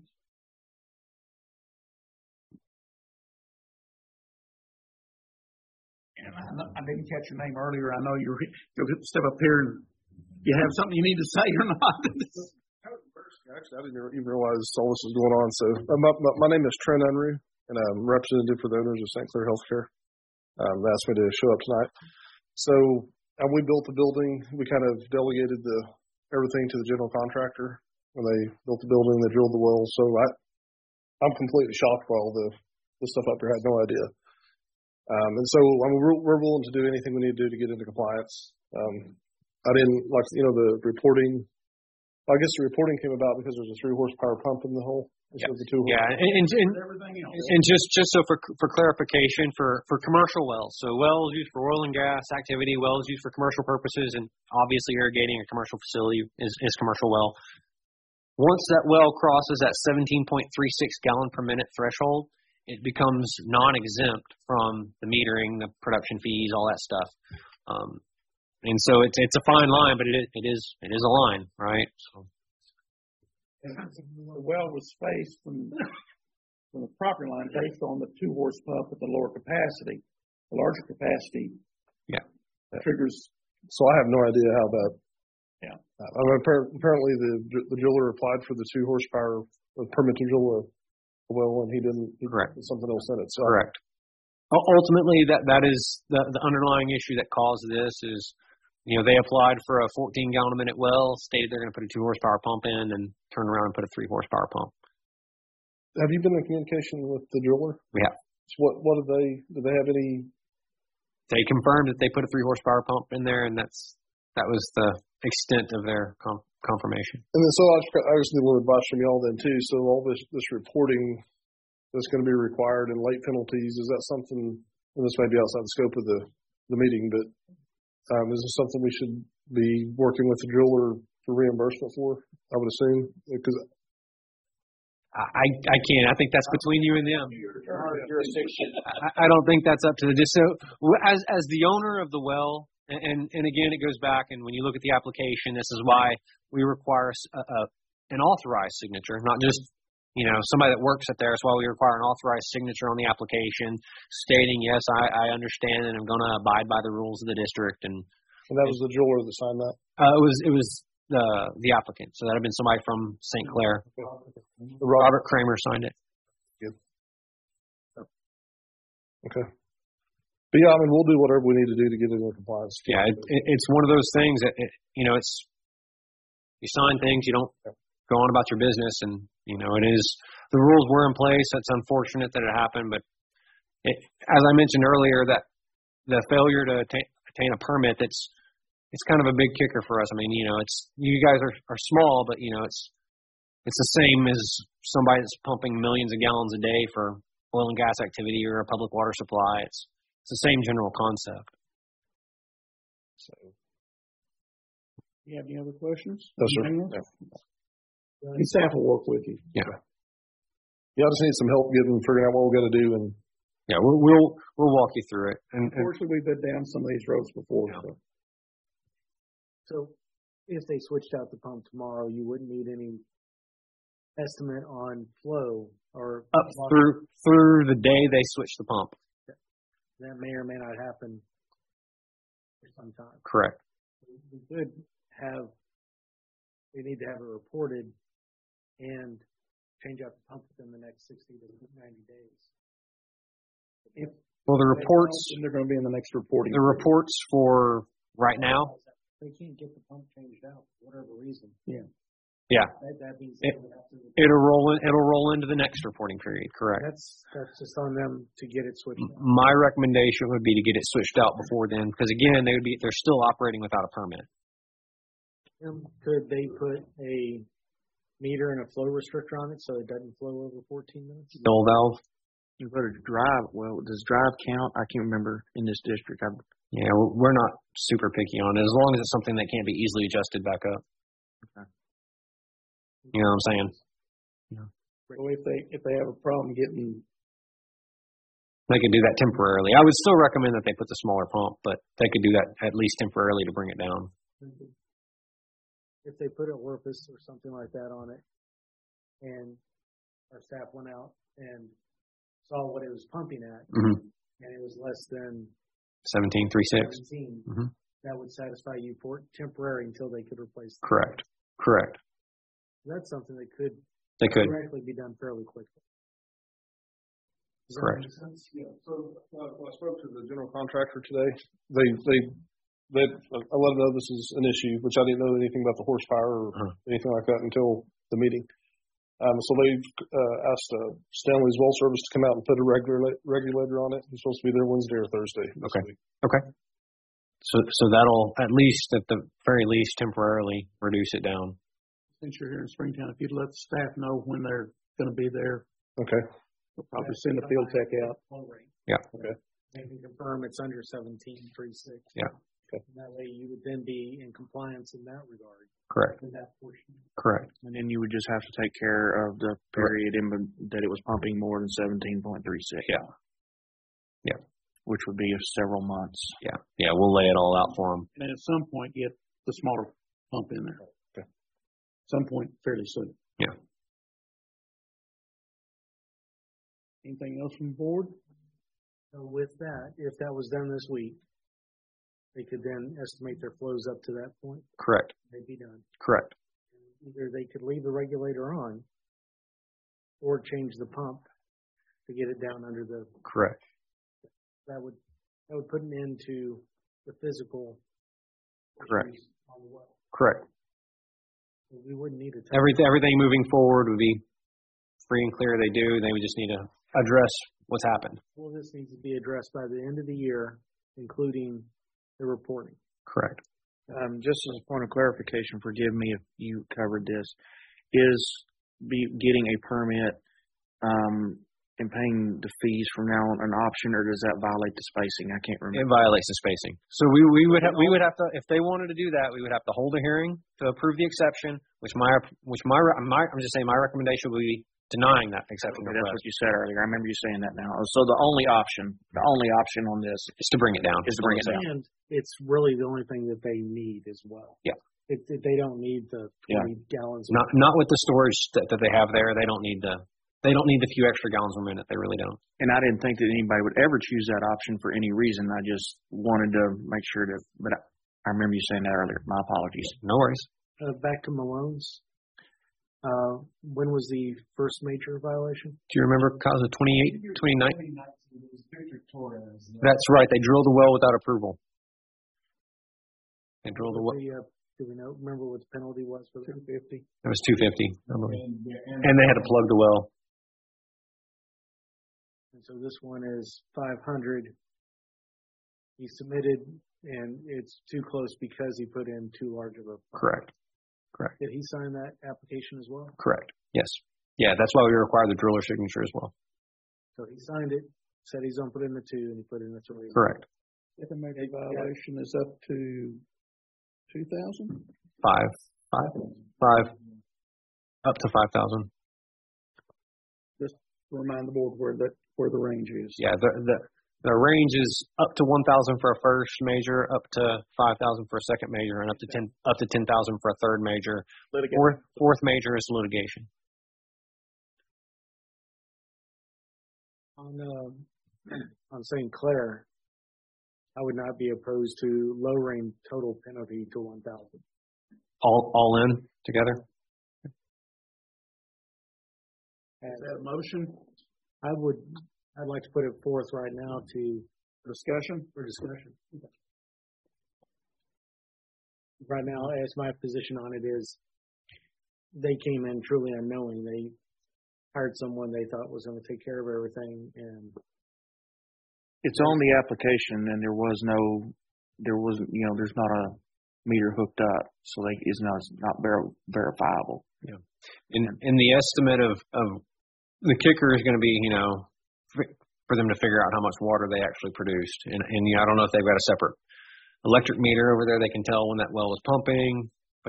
And I, know- I didn't catch your name earlier. I know you're, you'll step up here and you have something you need to say or not. Actually, I didn't even realize all this was going on. So, uh, my, my, my name is Trent Unruh, and I'm representative for the owners of Saint Clair Healthcare. Um, they asked me to show up tonight. So, uh, we built the building. We kind of delegated the everything to the general contractor when they built the building. They drilled the wells. So, I, I'm completely shocked by all the, the stuff up there. I had no idea. Um, and so, I mean, we're, we're willing to do anything we need to do to get into compliance. Um, I didn't like, you know, the reporting. I guess the reporting came about because there's a three horsepower pump in the hole instead of the two Yeah, horsepower. and, and, and, Everything else. and just, just so for for clarification, for, for commercial wells, so wells used for oil and gas activity, wells used for commercial purposes, and obviously irrigating a commercial facility is, is commercial well. Once that well crosses that seventeen point three six gallon per minute threshold, it becomes non-exempt from the metering, the production fees, all that stuff. Um, And so it's it's a fine line, but it is, it is it is a line, right? So The well was spaced from, from the property line based on the two horse pump at the lower capacity. The larger capacity. Yeah. Triggers. So I have no idea how that. Yeah. I mean, apparently the the driller applied for the two horsepower permit to drill a well, and he didn't. He Correct. did something else in it. So correct. Ultimately, that that is the the underlying issue that caused this is, you know, they applied for a fourteen gallon a minute well, stated they're going to put a two horsepower pump in, and turn around and put a three horsepower pump. Have you been in communication with the driller? We have. So what what did they do? They have any? They confirmed that they put a three horsepower pump in there, and that's that was the extent of their com- confirmation. And then so I just, I just need a little advice from y'all then too. So all this this reporting that's going to be required and late penalties, is that something? And this may be outside the scope of the the meeting, but um, is this something we should be working with the driller for reimbursement for? I would assume because. I, I can't. I think that's between you and them. jurisdiction. I, I don't think that's up to the just so as as the owner of the well, and and again it goes back, and when you look at the application, this is why we require a, a, an authorized signature, not just you know somebody that works at there. It's why we require an authorized signature on the application, stating yes, I, I understand and I'm going to abide by the rules of the district. And And that was the driller that signed that? uh, it was it was the the applicant, so that had been somebody from Saint Clair. Okay. Robert Kramer signed it. Okay. But yeah, I mean, we'll do whatever we need to do to get into compliance. Yeah, it, it, it's one of those things that, it, you know, it's, you sign things, you don't go on about your business, and, you know, it is, the rules were in place. It's unfortunate that it happened, but it, as I mentioned earlier, that the failure to attain, attain a permit, that's, it's kind of a big kicker for us. I mean, you know, it's, you guys are, are small, but, you know, it's, it's the same as somebody that's pumping millions of gallons a day for oil and gas activity or a public water supply. It's, it's the same general concept. So, You have any other questions? no, sir. Anything else? Yeah. And staff will work with you. Yeah. Yeah, I just need some help getting, figuring out what we're going to do and Yeah, we'll we'll we'll walk you through it. And, and Unfortunately, we've been down some of these roads before. Yeah. So. So if they switched out the pump tomorrow, you wouldn't need any estimate on flow or up through through the day they switch the pump. that may or may not happen for some time. Correct. We could have, we need to have it reported and change out the pump within the next sixty to ninety days. If Well, the reports They're going to be in the next reporting. the reports for right now. they can't get the pump changed out for whatever reason, Yeah. Yeah, that, that means It- they would have to. it'll roll in. It'll roll into the next reporting period. Correct. That's, that's just on them to get it switched out. My recommendation would be to get it switched out before then, because again, they would be they're still operating without a permit. Um, Could they put a meter and a flow restrictor on it so it doesn't flow over fourteen minutes? Null valve. You put a drive. Well, does drive count? I can't remember in this district. I, Yeah, we're not super picky on it as long as it's something that can't be easily adjusted back up. Okay. You know what I'm saying? So if they if they have a problem getting, They could do that temporarily. I would still recommend that they put the smaller pump, but they could do that at least temporarily to bring it down. If they put a Orpus or something like that on it, and our staff went out and saw what it was pumping at, Mm-hmm. and it was less than Seventeen three six. seventeen, Mhm. that would satisfy you for temporary until they could replace it. Correct. Correct. That's something that could They could. theoretically be done fairly quickly. Does that Correct. make sense? Yeah, so, uh, when I spoke to the general contractor today, they, they, they, I let them know this is an issue, which I didn't know anything about the horsepower or Uh-huh. anything like that until the meeting. Um, so they've, uh, asked, uh, Stanley's Well Service to come out and put a regula- regulator on it. He's supposed to be there Wednesday or Thursday this Okay. week. Okay. So so that'll at least at the very least temporarily reduce it down. since you're here in Springtown, if you'd let the staff know when they're going to be there, Okay. we'll probably send a field tech out. Flow rate. Yeah. Okay. They can confirm it's under seventeen three six. Yeah. Okay. And that way you would then be in compliance in that regard, Correct. in that portion. Correct. and then you would just have to take care of the period in be- that it was pumping more than seventeen point three six. Yeah. Yeah. Which would be several months. Yeah. Yeah. We'll lay it all out for them. And then at some point, get the smaller pump in there. Okay. Some point fairly soon. Yeah. Anything else from the board? So with that, if that was done this week, they could then estimate their flows up to that point, Correct. they'd be done. Correct. Either they could leave the regulator on or change the pump to get it down under the, Correct. that would, that would put an end to the physical. Correct. issues on the well. Correct. So we wouldn't need a. time. Everything everything moving forward would be free and clear. They do. They would just need to address what's happened. Well, this needs to be addressed by the end of the year, including the reporting. Correct. Um, just as a point of clarification, forgive me if you covered this, is be getting a permit um, and paying the fees from now on an option, or does that violate the spacing? I can't It remember. violates the spacing. So we, we would have we would have to if they wanted to do that, we would have to hold a hearing to approve the exception, which my which my, my I'm just saying my recommendation would be denying that exception Okay, that's request what you said earlier. I remember you saying that now. So the only option, the only option on this is to bring it down. is to bring it down. And it's really the only thing that they need as well. Yeah. If, if they don't need the Yeah. twenty gallons. Not not with the storage that, that they have there. They don't need the they don't need the few extra gallons per minute. They really don't. And I didn't think that anybody would ever choose that option for any reason. I just wanted to make sure to, but I, I remember you saying that earlier. My apologies. No worries. Uh, back to Malone's. Uh, when was the first major violation? Do you remember cause of twenty-eight, twenty-nine? That's right. They drilled a well without approval. They drilled a well. The, uh, do we know, remember what the penalty was for that? fifty? It was two fifty, I believe. And they had to plug the well. And so this one is five hundred. He submitted, and it's too close because he put in too large of a. Correct. Correct. Did he sign that application as well? Correct. Yes. Yeah, that's why we require the driller signature as well. So he signed it, said he's gonna put in the two, and he put in the three. Correct. Second major violation is up to two thousand? Five. Five. Five. Up to five thousand. Just to remind the board where that where the range is. Yeah, the the the range is up to one thousand for a first major, up to five thousand for a second major, and up to ten up to ten thousand for a third major. Litigation. Fourth fourth major is litigation. On, um, on Saint Clair, I would not be opposed to lowering total penalty to one thousand. All all in together. Is that a motion I would, I'd like to put it forth right now to, for discussion? for discussion. Right now, as my position on it is, they came in truly unknowing. They hired someone they thought was going to take care of everything, and It's on the application, and there was no, there was, you know, there's not a meter hooked up, so they is not not ver- verifiable. Yeah. In in the estimate of of the kicker is going to be, you know, for, for them to figure out how much water they actually produced, and and you know, I don't know if they've got a separate electric meter over there. They can tell when that well is pumping, but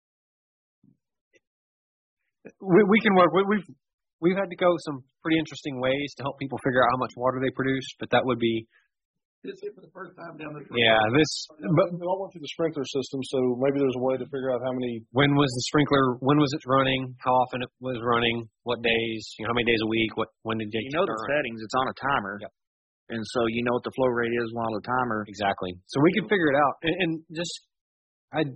we we can work. We, we've we've had to go some pretty interesting ways to help people figure out how much water they produce, but that would be. This is for the first time down there. Yeah, this. But They all went through the sprinkler system, so maybe there's a way to figure out how many. when was the sprinkler? When was it running? How often it was running? What days? You know, how many days a week? What when did they You know the start running? settings; it's on a timer, Yep. and so you know what the flow rate is while the timer. Exactly. So we can figure it out, and, and just I.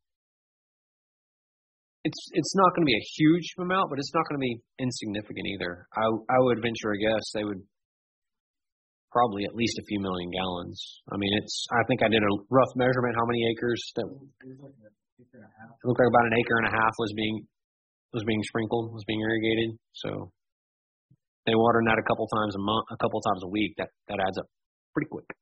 It's it's not going to be a huge amount, but it's not going to be insignificant either. I I would venture a guess they would probably at least a few million gallons. I mean, it's. I think I did a rough measurement how many acres that. It looked like about an acre and a half was being was being sprinkled, was being irrigated. So they watering that a couple times a month, a couple times a week. That that adds up pretty quick.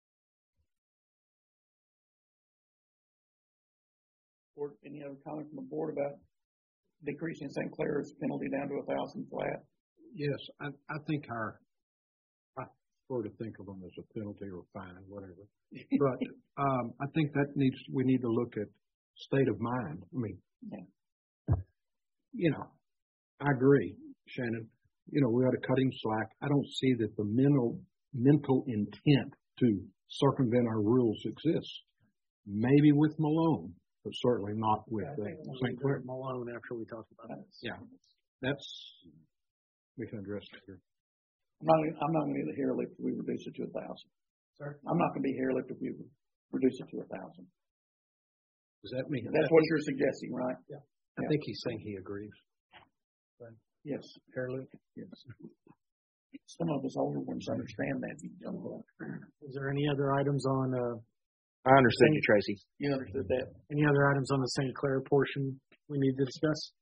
Board, any other comment from the board about decreasing Saint Clair's penalty down to a thousand flat? Yes, I, I think our, I prefer to think of them as a penalty or fine, whatever. But, um, I think that needs, we need to look at state of mind. I mean, Yeah. you know, I agree, Shannon. You know, we ought to cut him slack. I don't see that the mental, mental intent to circumvent our rules exists. Maybe with Malone, but certainly not with uh, Saint Clair. Malone after we talked about it. Yeah, that's, we can address it here. I'm not, I'm not gonna be the hair lift if we reduce it to a thousand. Sir? I'm not gonna be hair lift if we reduce it to a thousand. Does that mean? That's what you're suggesting, right? Yeah. I think he's saying he agrees. Yes. Hair lift? Yes. Some of us older ones understand that. Is there any other items on, uh, I understood you, Tracy. You understood that? any other items on the Saint Clair portion we need to discuss?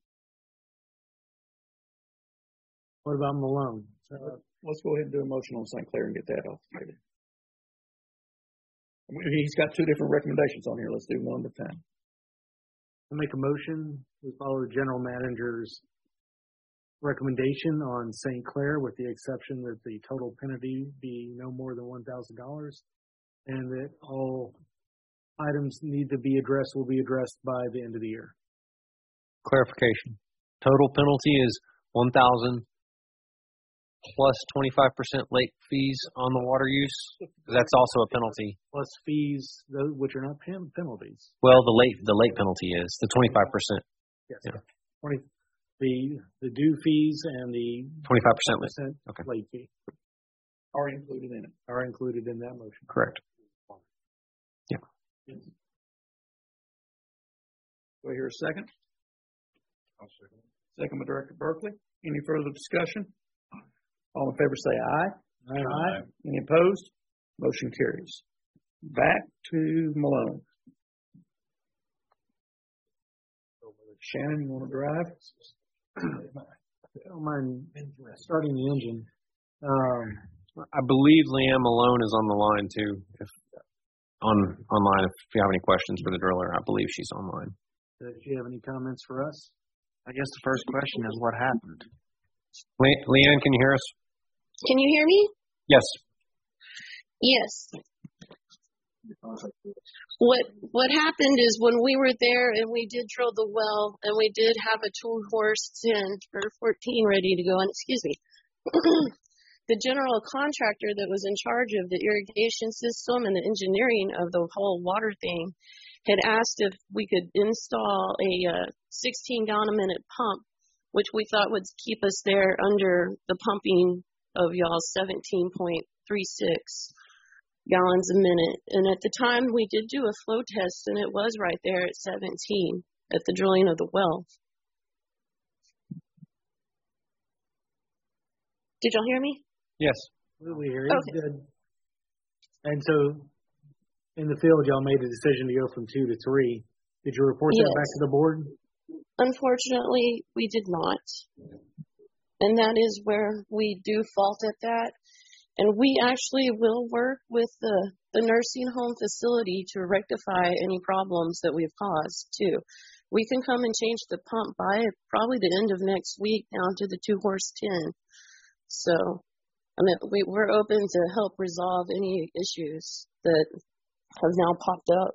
What about Malone? Uh, Let's go ahead and do a motion on Saint Clair and get that off the table. I mean, he's got two different recommendations on here. Let's do one at a time. I make a motion, we follow the general manager's recommendation on Saint Clair with the exception that the total penalty be no more than one thousand dollars and that all items need to be addressed will be addressed by the end of the year. Clarification. Total penalty is one thousand plus twenty-five percent late fees on the water use. That's also a penalty. Plus fees, those which are not pen- penalties. Well, the late the late penalty is the twenty-five percent. Yes. Yeah. twenty The, the due fees and the twenty-five percent late. percent Okay. late fee Are included in it. are included in that motion. Correct. Yeah. Do I hear a second? Second by Director Berkeley. Any further discussion? All in favor say aye. Aye. Any opposed? Motion carries. Back to Malone. Shannon, you want to drive? I don't mind starting the engine. Um, I believe Leanne Malone is on the line too. If on online, if you have any questions for the driller, I believe she's online. does she have any comments for us? I guess the first question is what happened. Le- Leanne, can you hear us? Can you hear me? Yes. Yes. What what happened is when we were there and we did drill the well and we did have a two horse ten or fourteen ready to go, and excuse me, the general contractor that was in charge of the irrigation system and the engineering of the whole water thing had asked if we could install a uh, sixteen gallon a minute pump, which we thought would keep us there under the pumping of y'all's seventeen point three six gallons a minute. And at the time, we did do a flow test, and it was right there at seventeen at the drilling of the well. Did y'all hear me? Yes. We hear you. Okay. Good. And so, in the field, y'all made a decision to go from two to three. Did you report Yes. that back to the board? Unfortunately, we did not. And that is where we do fault at that. And we actually will work with the, the nursing home facility to rectify any problems that we've caused, too. We can come and change the pump by probably the end of next week down to the two-horse tin. So, I mean, we, we're open to help resolve any issues that have now popped up.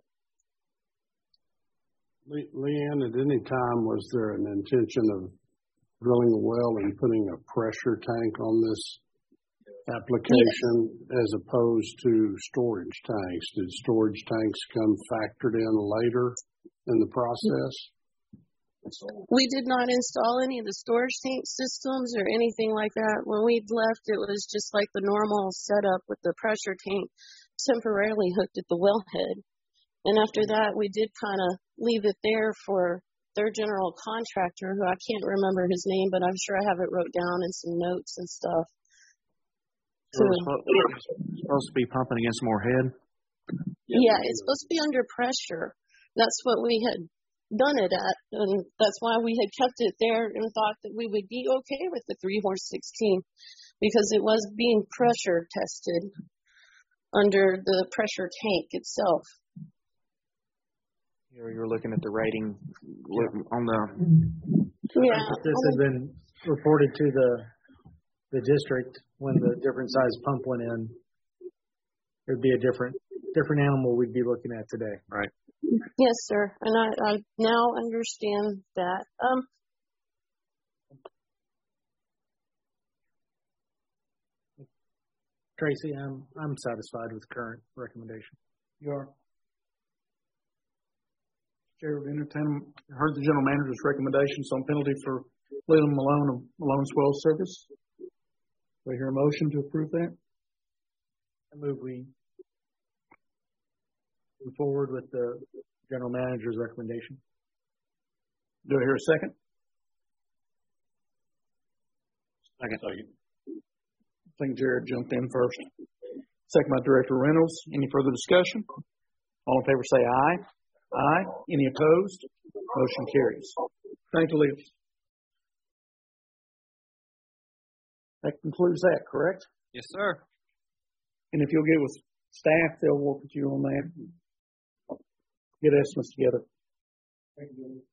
Le- Leanne, at any time, was there an intention of drilling a well and putting a pressure tank on this application as opposed to storage tanks? Did storage tanks come factored in later in the process? We did not install any of the storage tank systems or anything like that. When we left, it was just like the normal setup with the pressure tank temporarily hooked at the wellhead. And after that, we did kind of leave it there for their general contractor, who I can't remember his name, but I'm sure I have it wrote down in some notes and stuff. So it's supposed, it's supposed to be pumping against Moorhead? Yeah, it's supposed to be under pressure. That's what we had done it at, and that's why we had kept it there and thought that we would be okay with the three horse sixteen, because it was being pressure tested under the pressure tank itself. You're, you're looking at the rating on the. Yeah. If this had been reported to the the district when the different size pump went in, it would be a different different animal we'd be looking at today. Right. Yes, sir, and I, I now understand that. Um, Tracy, I'm I'm satisfied with current recommendation. You are. Chair would entertain, heard the general manager's recommendations on penalty for Leland Malone of Malone's Well Service. Do I hear a motion to approve that? I move we move forward with the general manager's recommendation. Do I hear a second? Second. I think Jared jumped in first. Second by Director Reynolds. Any further discussion? All in favor say aye. Aye. Any opposed? Motion carries. Thank you, Leah. That concludes that, correct? Yes, sir. And if you'll get with staff, they'll work with you on that. Get estimates together. I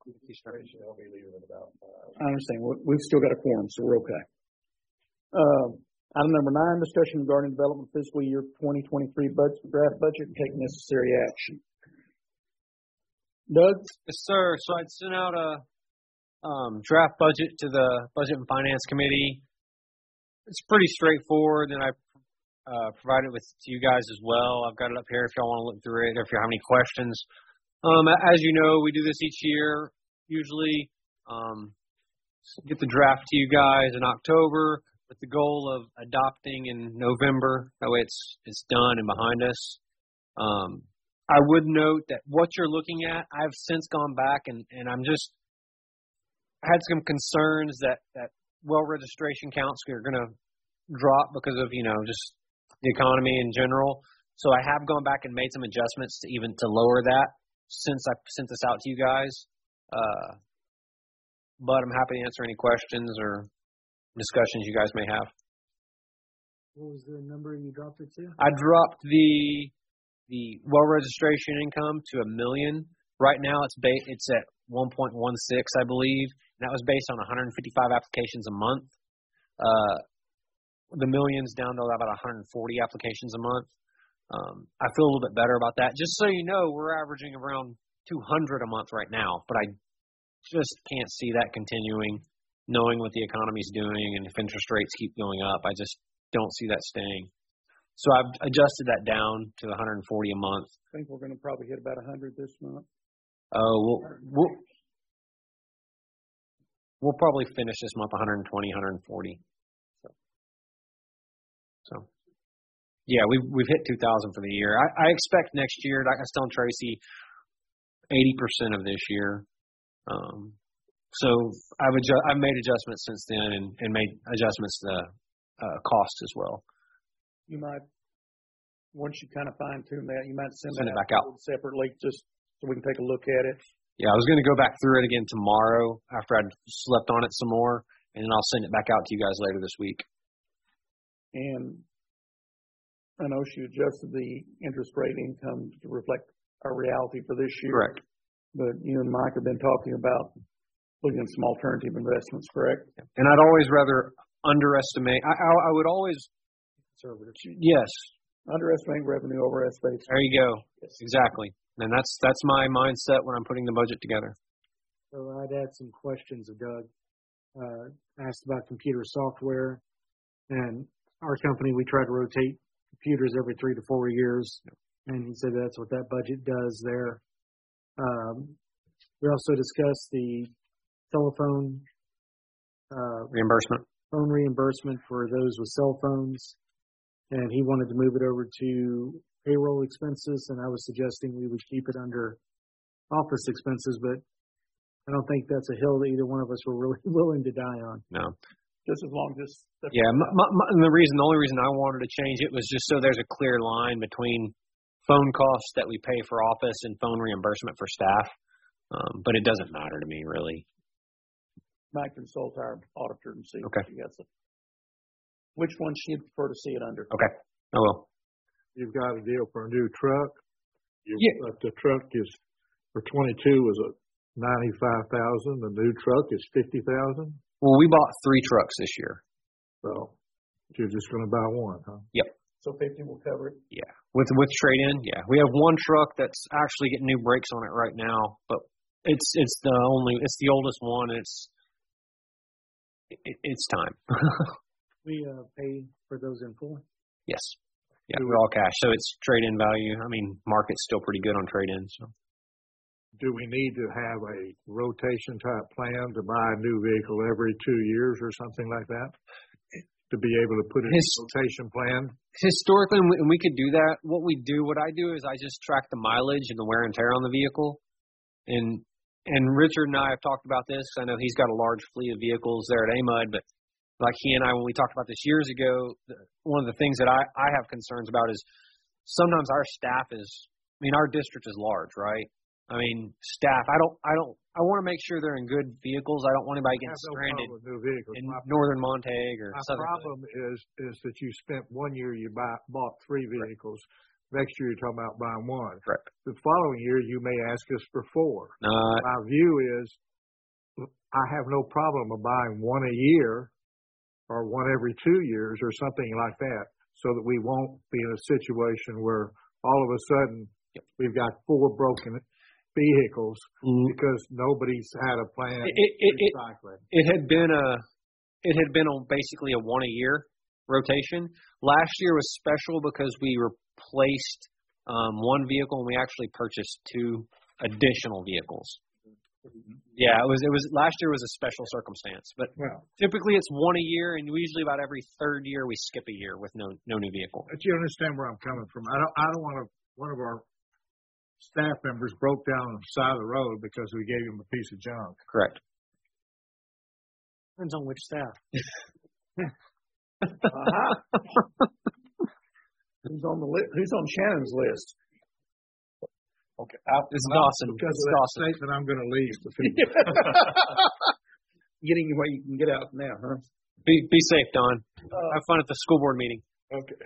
understand. We- We've still got a quorum, so we're okay. Uh, item number nine, discussion regarding development fiscal year twenty twenty-three budget, draft budget, and take necessary action. Doug? Yes, sir. So I'd sent out a um, draft budget to the Budget and Finance Committee. It's pretty straightforward, and I uh, provided it with to you guys as well. I've got it up here if y'all want to look through it, or if you have any questions. Um, as you know, we do this each year. Usually, um, get the draft to you guys in October with the goal of adopting in November. That way, it's it's done and behind us. Um, I would note that what you're looking at, I've since gone back and, and I'm just had some concerns that that well registration counts are going to drop because of you know just the economy in general. So I have gone back and made some adjustments to even to lower that since I sent this out to you guys. Uh, but I'm happy to answer any questions or discussions you guys may have. What was the number you dropped it to? I dropped the the well registration income to a million. Right now it's ba- it's at one point one six, I believe. And that was based on one hundred fifty-five applications a month. Uh, the million's down to about one hundred forty applications a month. Um, I feel a little bit better about that. Just so you know, we're averaging around two hundred a month right now, but I just can't see that continuing, knowing what the economy's doing and if interest rates keep going up. I just don't see that staying. So I've adjusted that down to one hundred forty a month. I think we're going to probably hit about a hundred this month. Uh, we'll, we'll, we'll probably finish this month one hundred twenty, one hundred forty. So, so yeah, we've, we've hit two thousand for the year. I, I expect next year, like I was telling Tracy, eighty percent of this year. Um, so I've adjust, I've made adjustments since then and, and made adjustments to the uh, cost as well. You might, once you kind of fine tune that, you might send, Send that it back out separately, just so we can take a look at it. Yeah, I was going to go back through it again tomorrow after I'd slept on it some more, and then I'll send it back out to you guys later this week. And I know she adjusted the interest rate income to reflect our reality for this year. Correct. But you and Mike have been talking about looking at some alternative investments, correct? And I'd always rather underestimate. I, I, I would always. Yes. Underestimate revenue, overestimate. There you go. Yes. Exactly. And that's that's my mindset when I'm putting the budget together. So I'd add some questions of Doug. Uh, asked about computer software. And our company, we try to rotate computers every three to four years. And he said that's what that budget does there. Um, we also discussed the telephone uh, reimbursement. Phone reimbursement for those with cell phones. And he wanted to move it over to payroll expenses, and I was suggesting we would keep it under office expenses, but I don't think that's a hill that either one of us were really willing to die on. No. Just as long as... Yeah, my, my, and the reason, the only reason I wanted to change it was just so there's a clear line between phone costs that we pay for office and phone reimbursement for staff, um, but it doesn't matter to me, really. Might consult our auditor and see okay. if she gets it. Which one she'd prefer to see it under? Okay, I will. You've got a deal for a new truck. You, yeah. But the truck is for twenty-two was a ninety-five thousand. The new truck is fifty thousand. Well, we bought three trucks this year. So you're just going to buy one, huh? Yep. So fifty will cover it. Yeah. With with trade in, yeah. We have one truck that's actually getting new brakes on it right now, but it's it's the only it's the oldest one. And it's it, it's time. We uh, pay for those in full? Yes. Yeah, we're all cash. So it's trade-in value. I mean, market's still pretty good on trade-in. So, do we need to have a rotation type plan to buy a new vehicle every two years or something like that? To be able to put in His, a rotation plan? Historically, and we could do that. What we do, what I do is I just track the mileage and the wear and tear on the vehicle. And and Richard and I have talked about this. I know he's got a large fleet of vehicles there at A M U D, but like he and I, when we talked about this years ago, one of the things that I, I have concerns about is sometimes our staff is, I mean, our district is large, right? I mean, staff, I don't, I don't, I want to make sure they're in good vehicles. I don't want anybody getting no stranded new vehicles. in my, northern Montague or my southern. My problem is, is that you spent one year, you buy, bought three vehicles. Right. Next year, you're talking about buying one. Correct. The following year, you may ask us for four. Uh, my view is I have no problem of buying one a year or one every two years or something like that, so that we won't be in a situation where all of a sudden yep. we've got four broken vehicles mm-hmm. because nobody's had a plan. It, it, it, it had been a, it had been a, basically a one a year rotation. Last year was special because we replaced um, one vehicle and we actually purchased two additional vehicles. Yeah, it was. It was last year was a special circumstance, but well, typically it's one a year, and usually about every third year we skip a year with no no new vehicle. But you understand where I'm coming from. I don't. I don't want to. One of our staff members broke down on the side of the road because we gave him a piece of junk. Correct. Depends on which staff. uh-huh. Who's on the list? Who's on Shannon's list? Okay, uh, this is awesome. Because this of is that awesome. statement, I'm going to leave. Getting where you can get out now, huh? Be be safe, Don. Uh, Have fun at the school board meeting. Okay.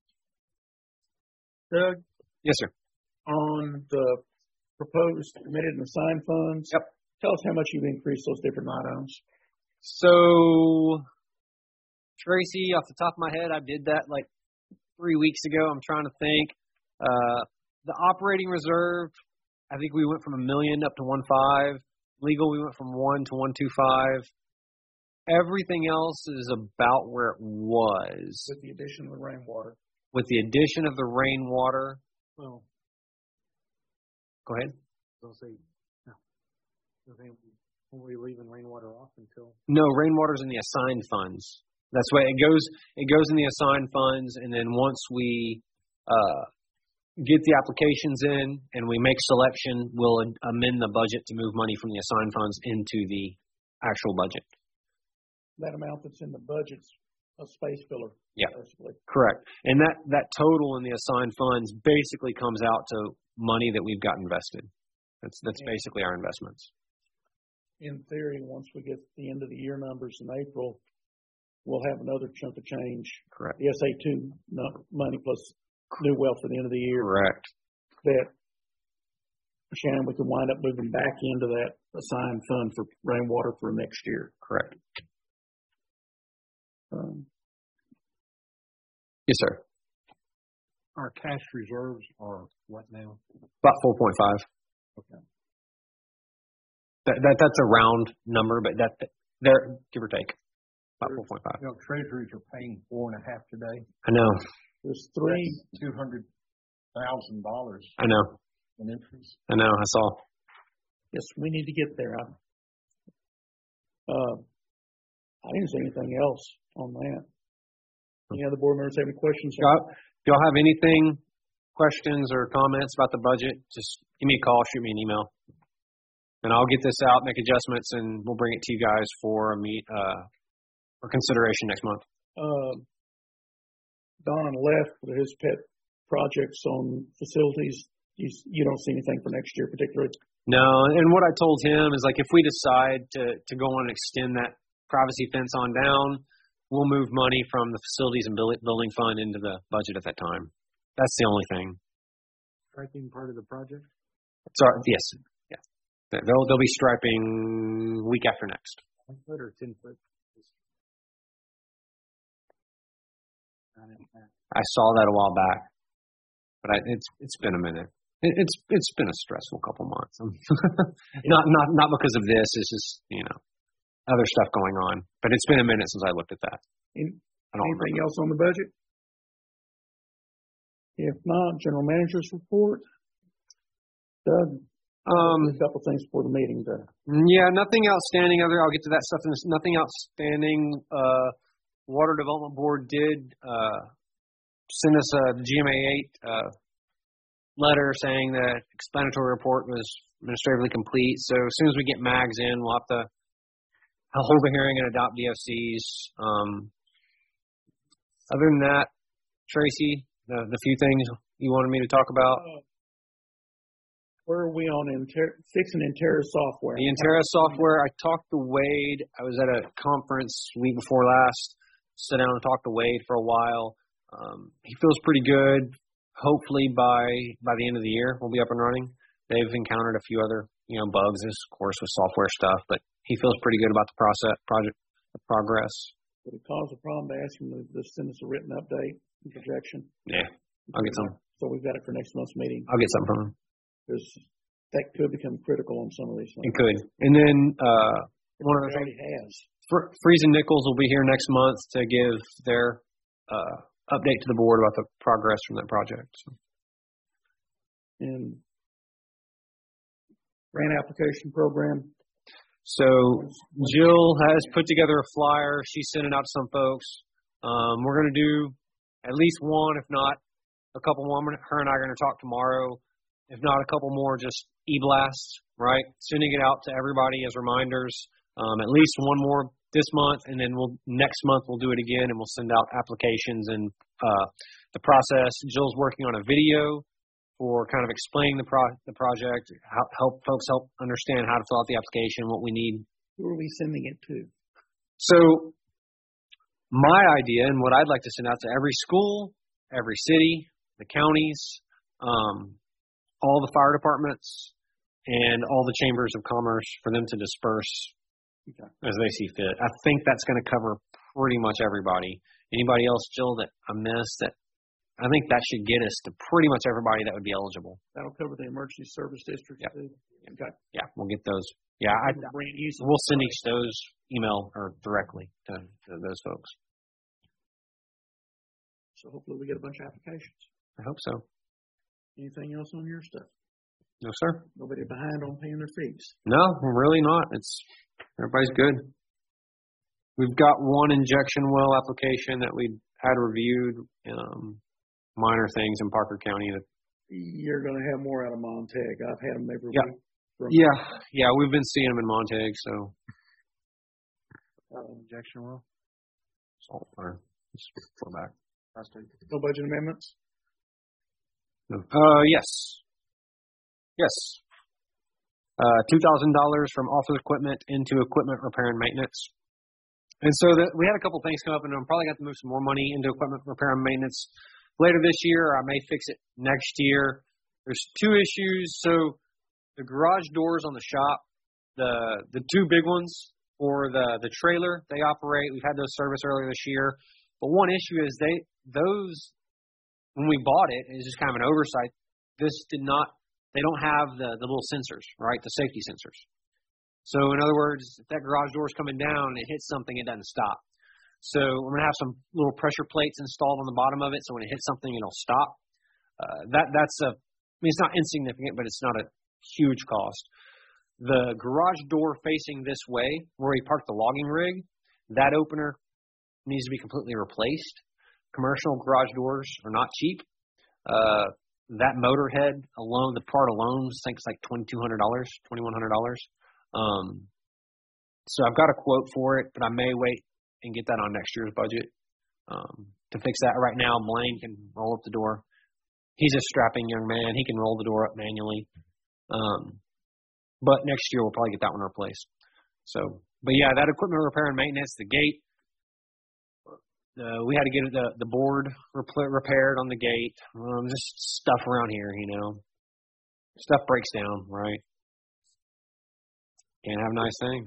Doug? Yes, sir. On the proposed committed and assigned funds, yep. Tell us how much you've increased those different line items. So, Tracy, off the top of my head, I did that like three weeks ago. I'm trying to think. Uh, The operating reserve, I think we went from a million up to one five. Legal, we went from one to one two five. everything else is about where it was. With the addition of the rainwater. With the addition of the rainwater. Well, Go ahead. I'll say, no. I think we're leaving rainwater off until. No, rainwater's in the assigned funds. That's why it goes. It goes in the assigned funds, and then once we uh, get the applications in and we make selection, we'll amend the budget to move money from the assigned funds into the actual budget. That amount that's in the budget's a space filler. Yeah, basically. correct. And that that total in the assigned funds basically comes out to money that we've got invested. That's that's Yeah. basically our investments. In theory, once we get the end of the year numbers in April, we'll have another chunk of change. Correct. The S A two no- money plus new well for the end of the year. Correct. That, Shannon, we can wind up moving back into that assigned fund for rainwater for next year. Correct. Um, Yes, sir. Our cash reserves are what now? About four point five. Okay. That, that that's a round number, but that there give or take about four point five. You know, treasuries are paying four and a half today. I know. There's three. Two hundred thousand dollars I know. in interest. I know. I saw. Yes, we need to get there. I, uh, I didn't see anything else on that. Any other board members have any questions? If y'all, if y'all have anything, questions or comments about the budget, just give me a call, shoot me an email, and I'll get this out, make adjustments, and we'll bring it to you guys for a meet uh, for consideration next month. Uh, Don left with his pet projects on facilities. You, you don't see anything for next year particularly? No, and what I told him is like if we decide to to go on and extend that privacy fence on down, we'll move money from the facilities and building fund into the budget at that time. That's the only thing. Striping part of the project? Sorry, yes, yeah. They'll they'll be striping week after next. One foot or ten foot? I saw that a while back, but I, it's it's been a minute. It, it's it's been a stressful couple months. not not not because of this. It's just you know other stuff going on. But it's been a minute since I looked at that. Any, I don't anything remember. else on the budget? If not, general manager's report. Doug, Um, a couple things before the meeting. Doug. yeah, nothing outstanding. Other, I'll get to that stuff. In this, nothing outstanding. Uh, Water Development Board did uh, send us a the G M A eight uh, letter saying that explanatory report was administratively complete. So as soon as we get mags in, we'll have to hold a hearing and adopt D F Cs. Um, other than that, Tracy, the, the few things you wanted me to talk about. Uh, Where are we on inter- fixing Intera software? The Intera software, I talked to Wade. I was at a conference week before last. Sat down and talked to Wade for a while. Um, he feels pretty good. Hopefully by by the end of the year, we'll be up and running. They've encountered a few other you know bugs, of course, with software stuff, but he feels pretty good about the process, project, the progress. Would it cause a problem to ask him to just send us a written update and projection? Yeah, I'll get some. So we've got it for next month's meeting. I'll get something from him. Because that could become critical on some of these things. It could. And then uh, one other It thing. already has. Fr- Freeze and Nichols will be here next month to give their uh, update to the board about the progress from that project. So. And grant application program. so Jill has put together a flyer. She sent it out to some folks. Um, we're going to do at least one, if not a couple more. Her and I are going to talk tomorrow. If not a couple more, just e-blasts, right? Sending it out to everybody as reminders. Um, at least one more this month, and then we'll next month we'll do it again, and we'll send out applications and uh, the process. Jill's working on a video for kind of explaining the pro- the project, how, help folks help understand how to fill out the application, what we need. Who are we sending it to? So my idea and what I'd like to send out to every school, every city, the counties, um, all the fire departments, and all the chambers of commerce for them to disperse Okay. as they see fit. I think that's going to cover pretty much everybody. Anybody else, Jill, that I missed? That I think that should get us to pretty much everybody that would be eligible. That'll cover the emergency service district Yep. too. Okay. Yeah, we'll get those. Yeah, I, Bring it easy. we'll send each those email or directly to, to those folks. So hopefully we get a bunch of applications. I hope so. Anything else on your stuff? No, sir. Nobody behind on paying their fees? No, really not. It's everybody's good. We've got one injection well application that we had reviewed, um, minor things in Parker County. That You're going to have more out of Montag. I've had them every yeah. week. From Yeah, yeah, we've been seeing them in Montag, so. Uh, injection well. Salt water. Just go back. No budget amendments? No. Uh, yes. Yes. Uh, two thousand dollars from office equipment into equipment repair and maintenance. And so that we had a couple things come up, and I'm probably going to have to move some more money into equipment repair and maintenance later this year. Or I may fix it next year. There's two issues. So the garage doors on the shop, the the two big ones for the the trailer, they operate. We've had those serviced earlier this year. But one issue is they those when we bought it, it was just kind of an oversight. This did not. They don't have the the little sensors, right? The safety sensors. So in other words, if that garage door is coming down and it hits something, it doesn't stop. So I'm going to have some little pressure plates installed on the bottom of it, so when it hits something, it'll stop. Uh, that that's a. I mean, it's not insignificant, but it's not a huge cost. The garage door facing this way, where we parked the logging rig, that opener needs to be completely replaced. Commercial garage doors are not cheap. Uh, that motor head alone, the part alone, I think it's like twenty-two hundred dollars, twenty-one hundred dollars. Um, so I've got a quote for it, but I may wait and get that on next year's budget um, to fix that. Right now, Blaine can roll up the door. He's a strapping young man. He can roll the door up manually. Um, but next year, we'll probably get that one replaced. So, but yeah, that equipment repair and maintenance, the gate, uh, we had to get the, the board rep- repaired on the gate. Um, just stuff around here, you know. Stuff breaks down, right? Can't have nice things.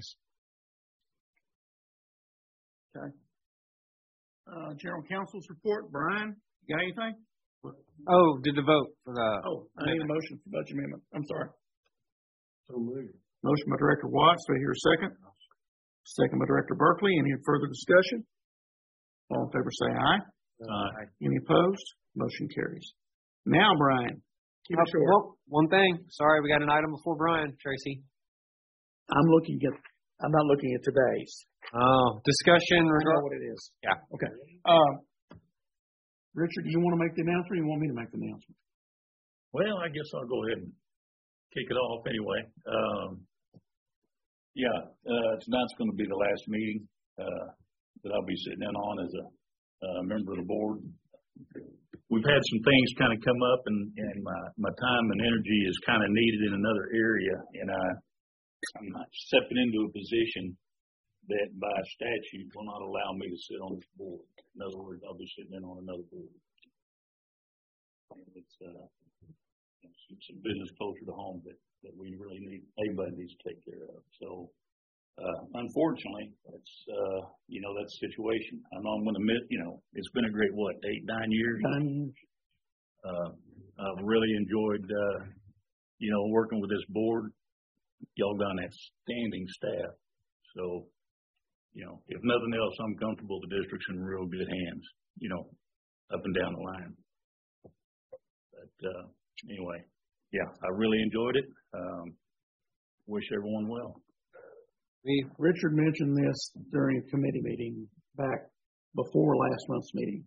Okay. Uh, General Counsel's report. Brian, you got anything? Oh, did the vote for the... Oh, I need a motion for budget amendment. I'm sorry. So moved. Motion by Director Watts. Do I hear a second? Second by Director Berkeley. Any further discussion? All in favor say aye. Aye. Any opposed? Motion carries. Now, Brian, keep it Oh, short. well, one thing. Sorry, we got an item before Brian, Tracy. I'm looking at, I'm not looking at today's. Oh, discussion. I know Regard- what it is. yeah. Okay. Um, Richard, do you want to make the announcement or you want me to make the announcement? Well, I guess I'll go ahead and kick it off anyway. Um, yeah, uh, tonight's going to be the last meeting uh, that I'll be sitting in on as a uh, member of the board. We've had some things kind of come up, and, and my, my time and energy is kind of needed in another area, and I, I'm not stepping into a position that by statute will not allow me to sit on this board. In other words, I'll be sitting in on another board. And it's, uh, it's, it's a business closer to home that, that we really need, everybody needs to take care of. So, uh, unfortunately, that's, uh, you know, that's the situation. I know I'm going to admit, you know, it's been a great, what, eight, nine years? Nine years. Uh, I've really enjoyed, uh, you know, working with this board. Y'all got an outstanding staff. So, you know, if nothing else, I'm comfortable the district's in real good hands, you know, up and down the line. But, uh, anyway, yeah, I really enjoyed it. Um, wish everyone well. Richard mentioned this during a committee meeting back before last month's meeting.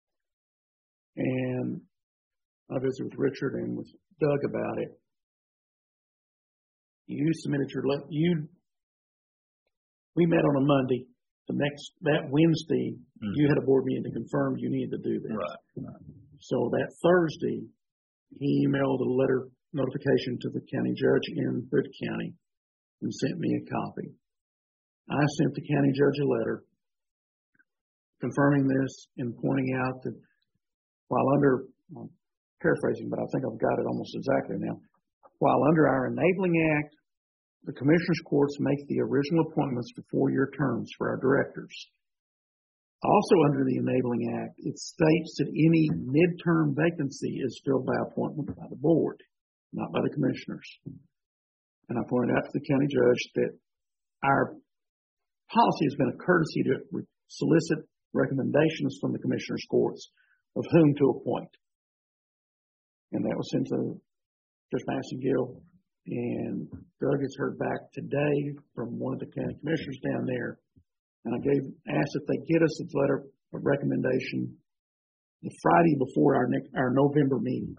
And I visited with Richard and with Doug about it. You submitted your, le- you, we met on a Monday. The next, that Wednesday, mm-hmm. you had a board meeting to confirm you needed to do this. Right. So that Thursday, he emailed a letter notification to the county judge in Hood County and sent me a copy. I sent the county judge a letter confirming this and pointing out that while under, I'm paraphrasing, but I think I've got it almost exactly now. While under our Enabling Act, the Commissioners Courts make the original appointments for four-year terms for our directors. Also under the Enabling Act, it states that any midterm vacancy is filled by appointment by the board, not by the commissioners. And I pointed out to the county judge that our policy has been a courtesy to re- solicit recommendations from the commissioners' courts of whom to appoint. And that was sent to Judge Massengill, and Doug has heard back today from one of the county commissioners down there. And I gave, asked if they get us a letter of recommendation the Friday before our next, our November meeting.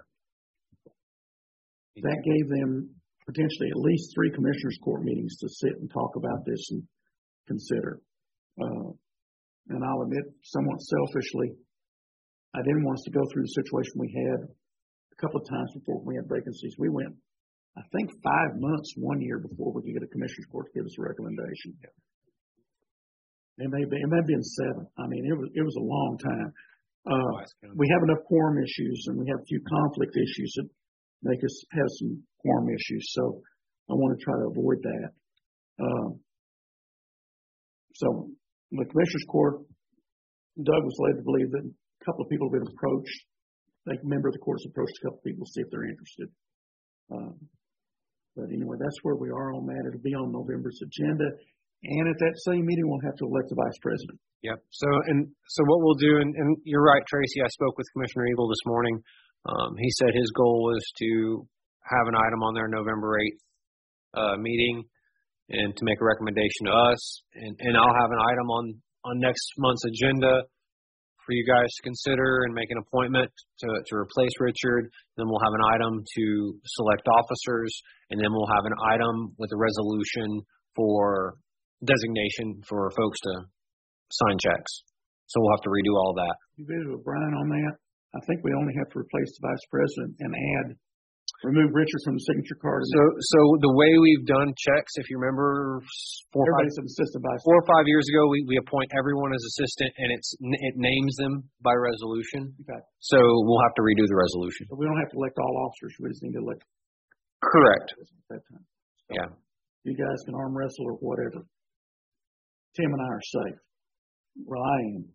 That gave them potentially at least three commissioners' court meetings to sit and talk about this and consider. Uh, and I'll admit, somewhat selfishly, I didn't want us to go through the situation we had a couple of times before we had vacancies. We went, I think, five months one year before we could get a commissioner's court to give us a recommendation. It may be, it may have been seven. I mean, it was it was a long time. Uh, we have enough quorum issues, and we have a few conflict issues that make us have some quorum issues. So I want to try to avoid that. Uh, so the commissioner's court, Doug was led to believe that a couple of people have been approached. Like a member of the court has approached a couple of people to see if they're interested. Um, but anyway, that's where we are on that. It'll be on November's agenda. And at that same meeting, we'll have to elect the vice president. Yep. So, and so what we'll do, and, and you're right, Tracy, I spoke with Commissioner Eagle this morning. Um, he said his goal was to have an item on their November eighth uh, meeting and to make a recommendation to us. And, and I'll have an item on, on next month's agenda for you guys to consider and make an appointment to, to replace Richard. Then we'll have an item to select officers, and then we'll have an item with a resolution for designation for folks to sign checks. So we'll have to redo all that. You visited with Brian on that? I think we only have to replace the vice president and add, remove Richard from the signature card. So, so the way we've done checks, if you remember, four or five, Everybody's an assistant vice four or five years ago, we, we appoint everyone as assistant, and it's it names them by resolution. Okay. So we'll have to redo the resolution. So we don't have to elect all officers. We just need to elect. Correct. At that time. So Yeah. you guys can arm wrestle or whatever. Tim and I are safe. Well, I am.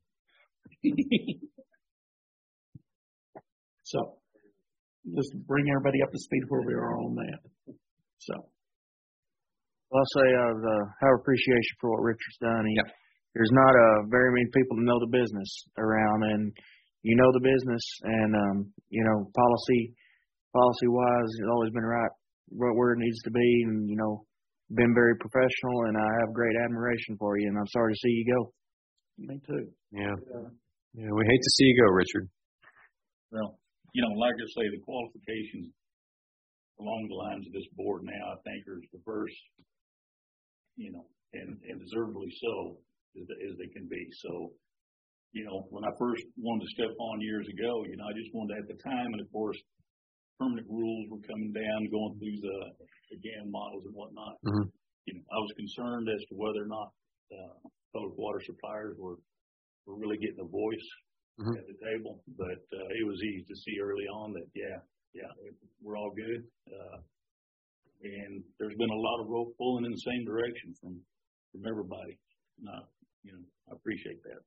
So, just bring everybody up to speed where we are on that. So. Well, I'll say uh, the, have appreciation for what Richard's done. He, Yep. There's not uh, very many people that know the business around, and you know the business, and um, you know policy, policy wise, it's always been right where it needs to be, and you know, been very professional, and I have great admiration for you, and I'm sorry to see you go. Me too. Yeah. Yeah. We hate to see you go, Richard. Well, you know, like I say, the qualifications along the lines of this board now, I think, are as diverse, you know, and, and deservedly so as, as they can be. So, you know, when I first wanted to step on years ago, you know, I just wanted at the time, and of course, permanent rules were coming down, going through the, the G A M models and whatnot. Mm-hmm. You know, I was concerned as to whether or not uh, public water suppliers were, were really getting a voice mm-hmm. at the table. But uh, it was easy to see early on that, yeah, yeah, we're all good. Uh, and there's been a lot of rope pulling in the same direction from, from everybody. And I, you know, I appreciate that.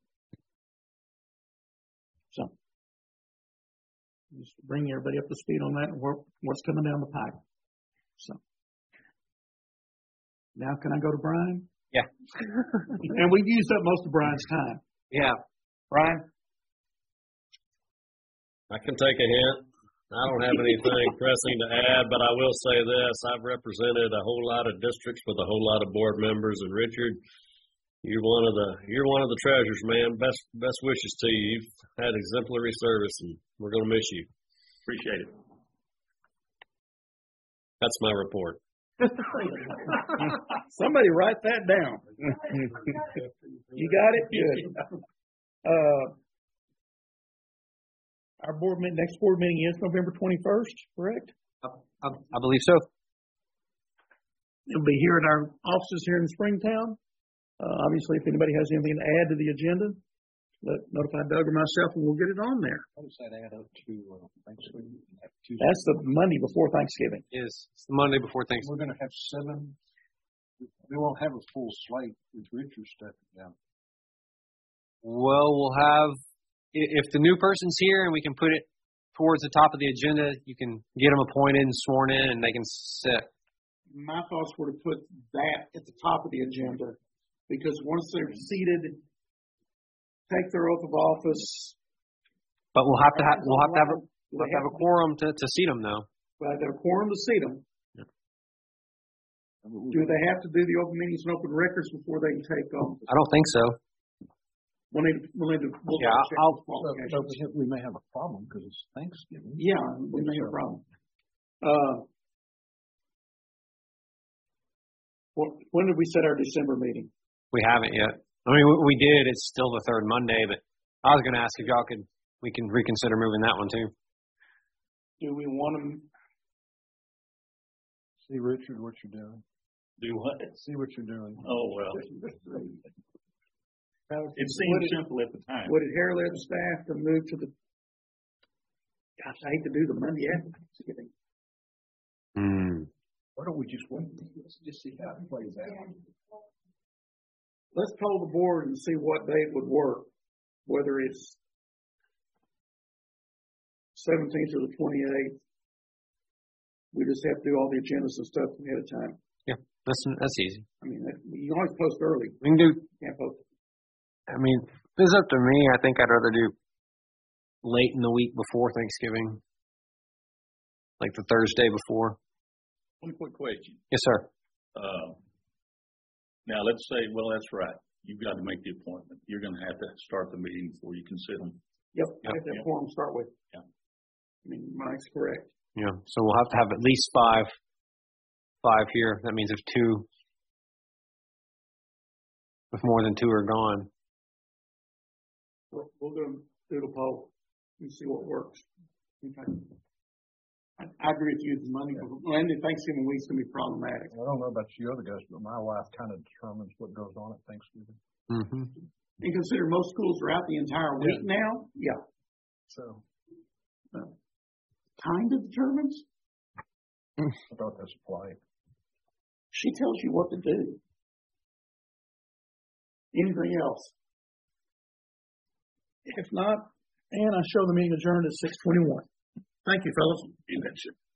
So. Just bring everybody up to speed on that and what's coming down the pipe. So. Now can I go to Brian? Yeah. And we've used up most of Brian's time. Yeah. Brian? I can take a hint. I don't have anything pressing to add, but I will say this. I've represented a whole lot of districts with a whole lot of board members, and Richard, you're one of the you're one of the treasures, man. Best best wishes to you. You've had exemplary service, and we're going to miss you. Appreciate it. That's my report. Somebody write that down. You got it? Good. Uh, our board meeting, next board meeting is November twenty-first, correct? I, I, I believe so. It'll be here at our offices here in Springtown. Uh, obviously, if anybody has anything to add to the agenda, let notify Doug or myself, and we'll get it on there. How does that add up to uh, Thanksgiving? That's the Monday before Thanksgiving. It is. It's the Monday before Thanksgiving. We're going to have seven. We won't have a full slate with Richard stepping down. Well, we'll have, if the new person's here and we can put it towards the top of the agenda, you can get them appointed and sworn in, and they can sit. My thoughts were to put that at the top of the agenda Because once they're seated, take their oath of office. But we'll have to have, we'll have to have a, we'll have to have a quorum to, to seat them though. Well, they're quorum to seat them. Yeah. Do they have to do the open meetings and open records before they can take office? I don't think so. We'll need, we'll need to. We'll Yeah, check I'll- those qualifications. We may have a problem because it's Thanksgiving. Yeah, we may have a problem. Uh, wh- when did we set our December meeting? We haven't yet. I mean, we, we did. It's still the third Monday, but I was going to ask if y'all could, we can reconsider moving that one too. Do we want them? See, Richard, what you're doing. Do what? See what you're doing. Oh, well, it seemed simple at the time. Would it hair led staff to move to the? Gosh, I hate to do the Monday after Thanksgiving. Hmm. Why don't we just wait? Let's just see how it plays out. Let's poll the board and see what date would work, whether it's seventeenth or the twenty-eighth. We just have to do all the agendas and stuff ahead of time. Yeah, that's that's easy. I mean, that, you can always post early. We can do. Can't post. I mean, if it's up to me, I think I'd rather do late in the week before Thanksgiving, like the Thursday before. One quick question. Yes, sir. Uh, now let's say, well, that's right. You've got to make the appointment. You're going to have to start the meeting before you can sit them. Yep, I have that Yep. form to start with. Yeah. I mean, Mike's correct. Yeah, so we'll have to have at least five, five here. That means if two, if more than two are gone. We'll, we'll go do the poll and see what works. Okay. I, I agree with you. The money, and the Thanksgiving week's gonna be problematic. I don't know about you other guys, but my wife kind of determines what goes on at Thanksgiving. Mm-hmm. And consider most schools are out the entire week Yeah. now. Yeah. So Uh, kind of determines. I thought that's polite. She tells you what to do. Anything else? If not, and I show the meeting adjourned at six twenty-one. Thank you, fellas. You betcha.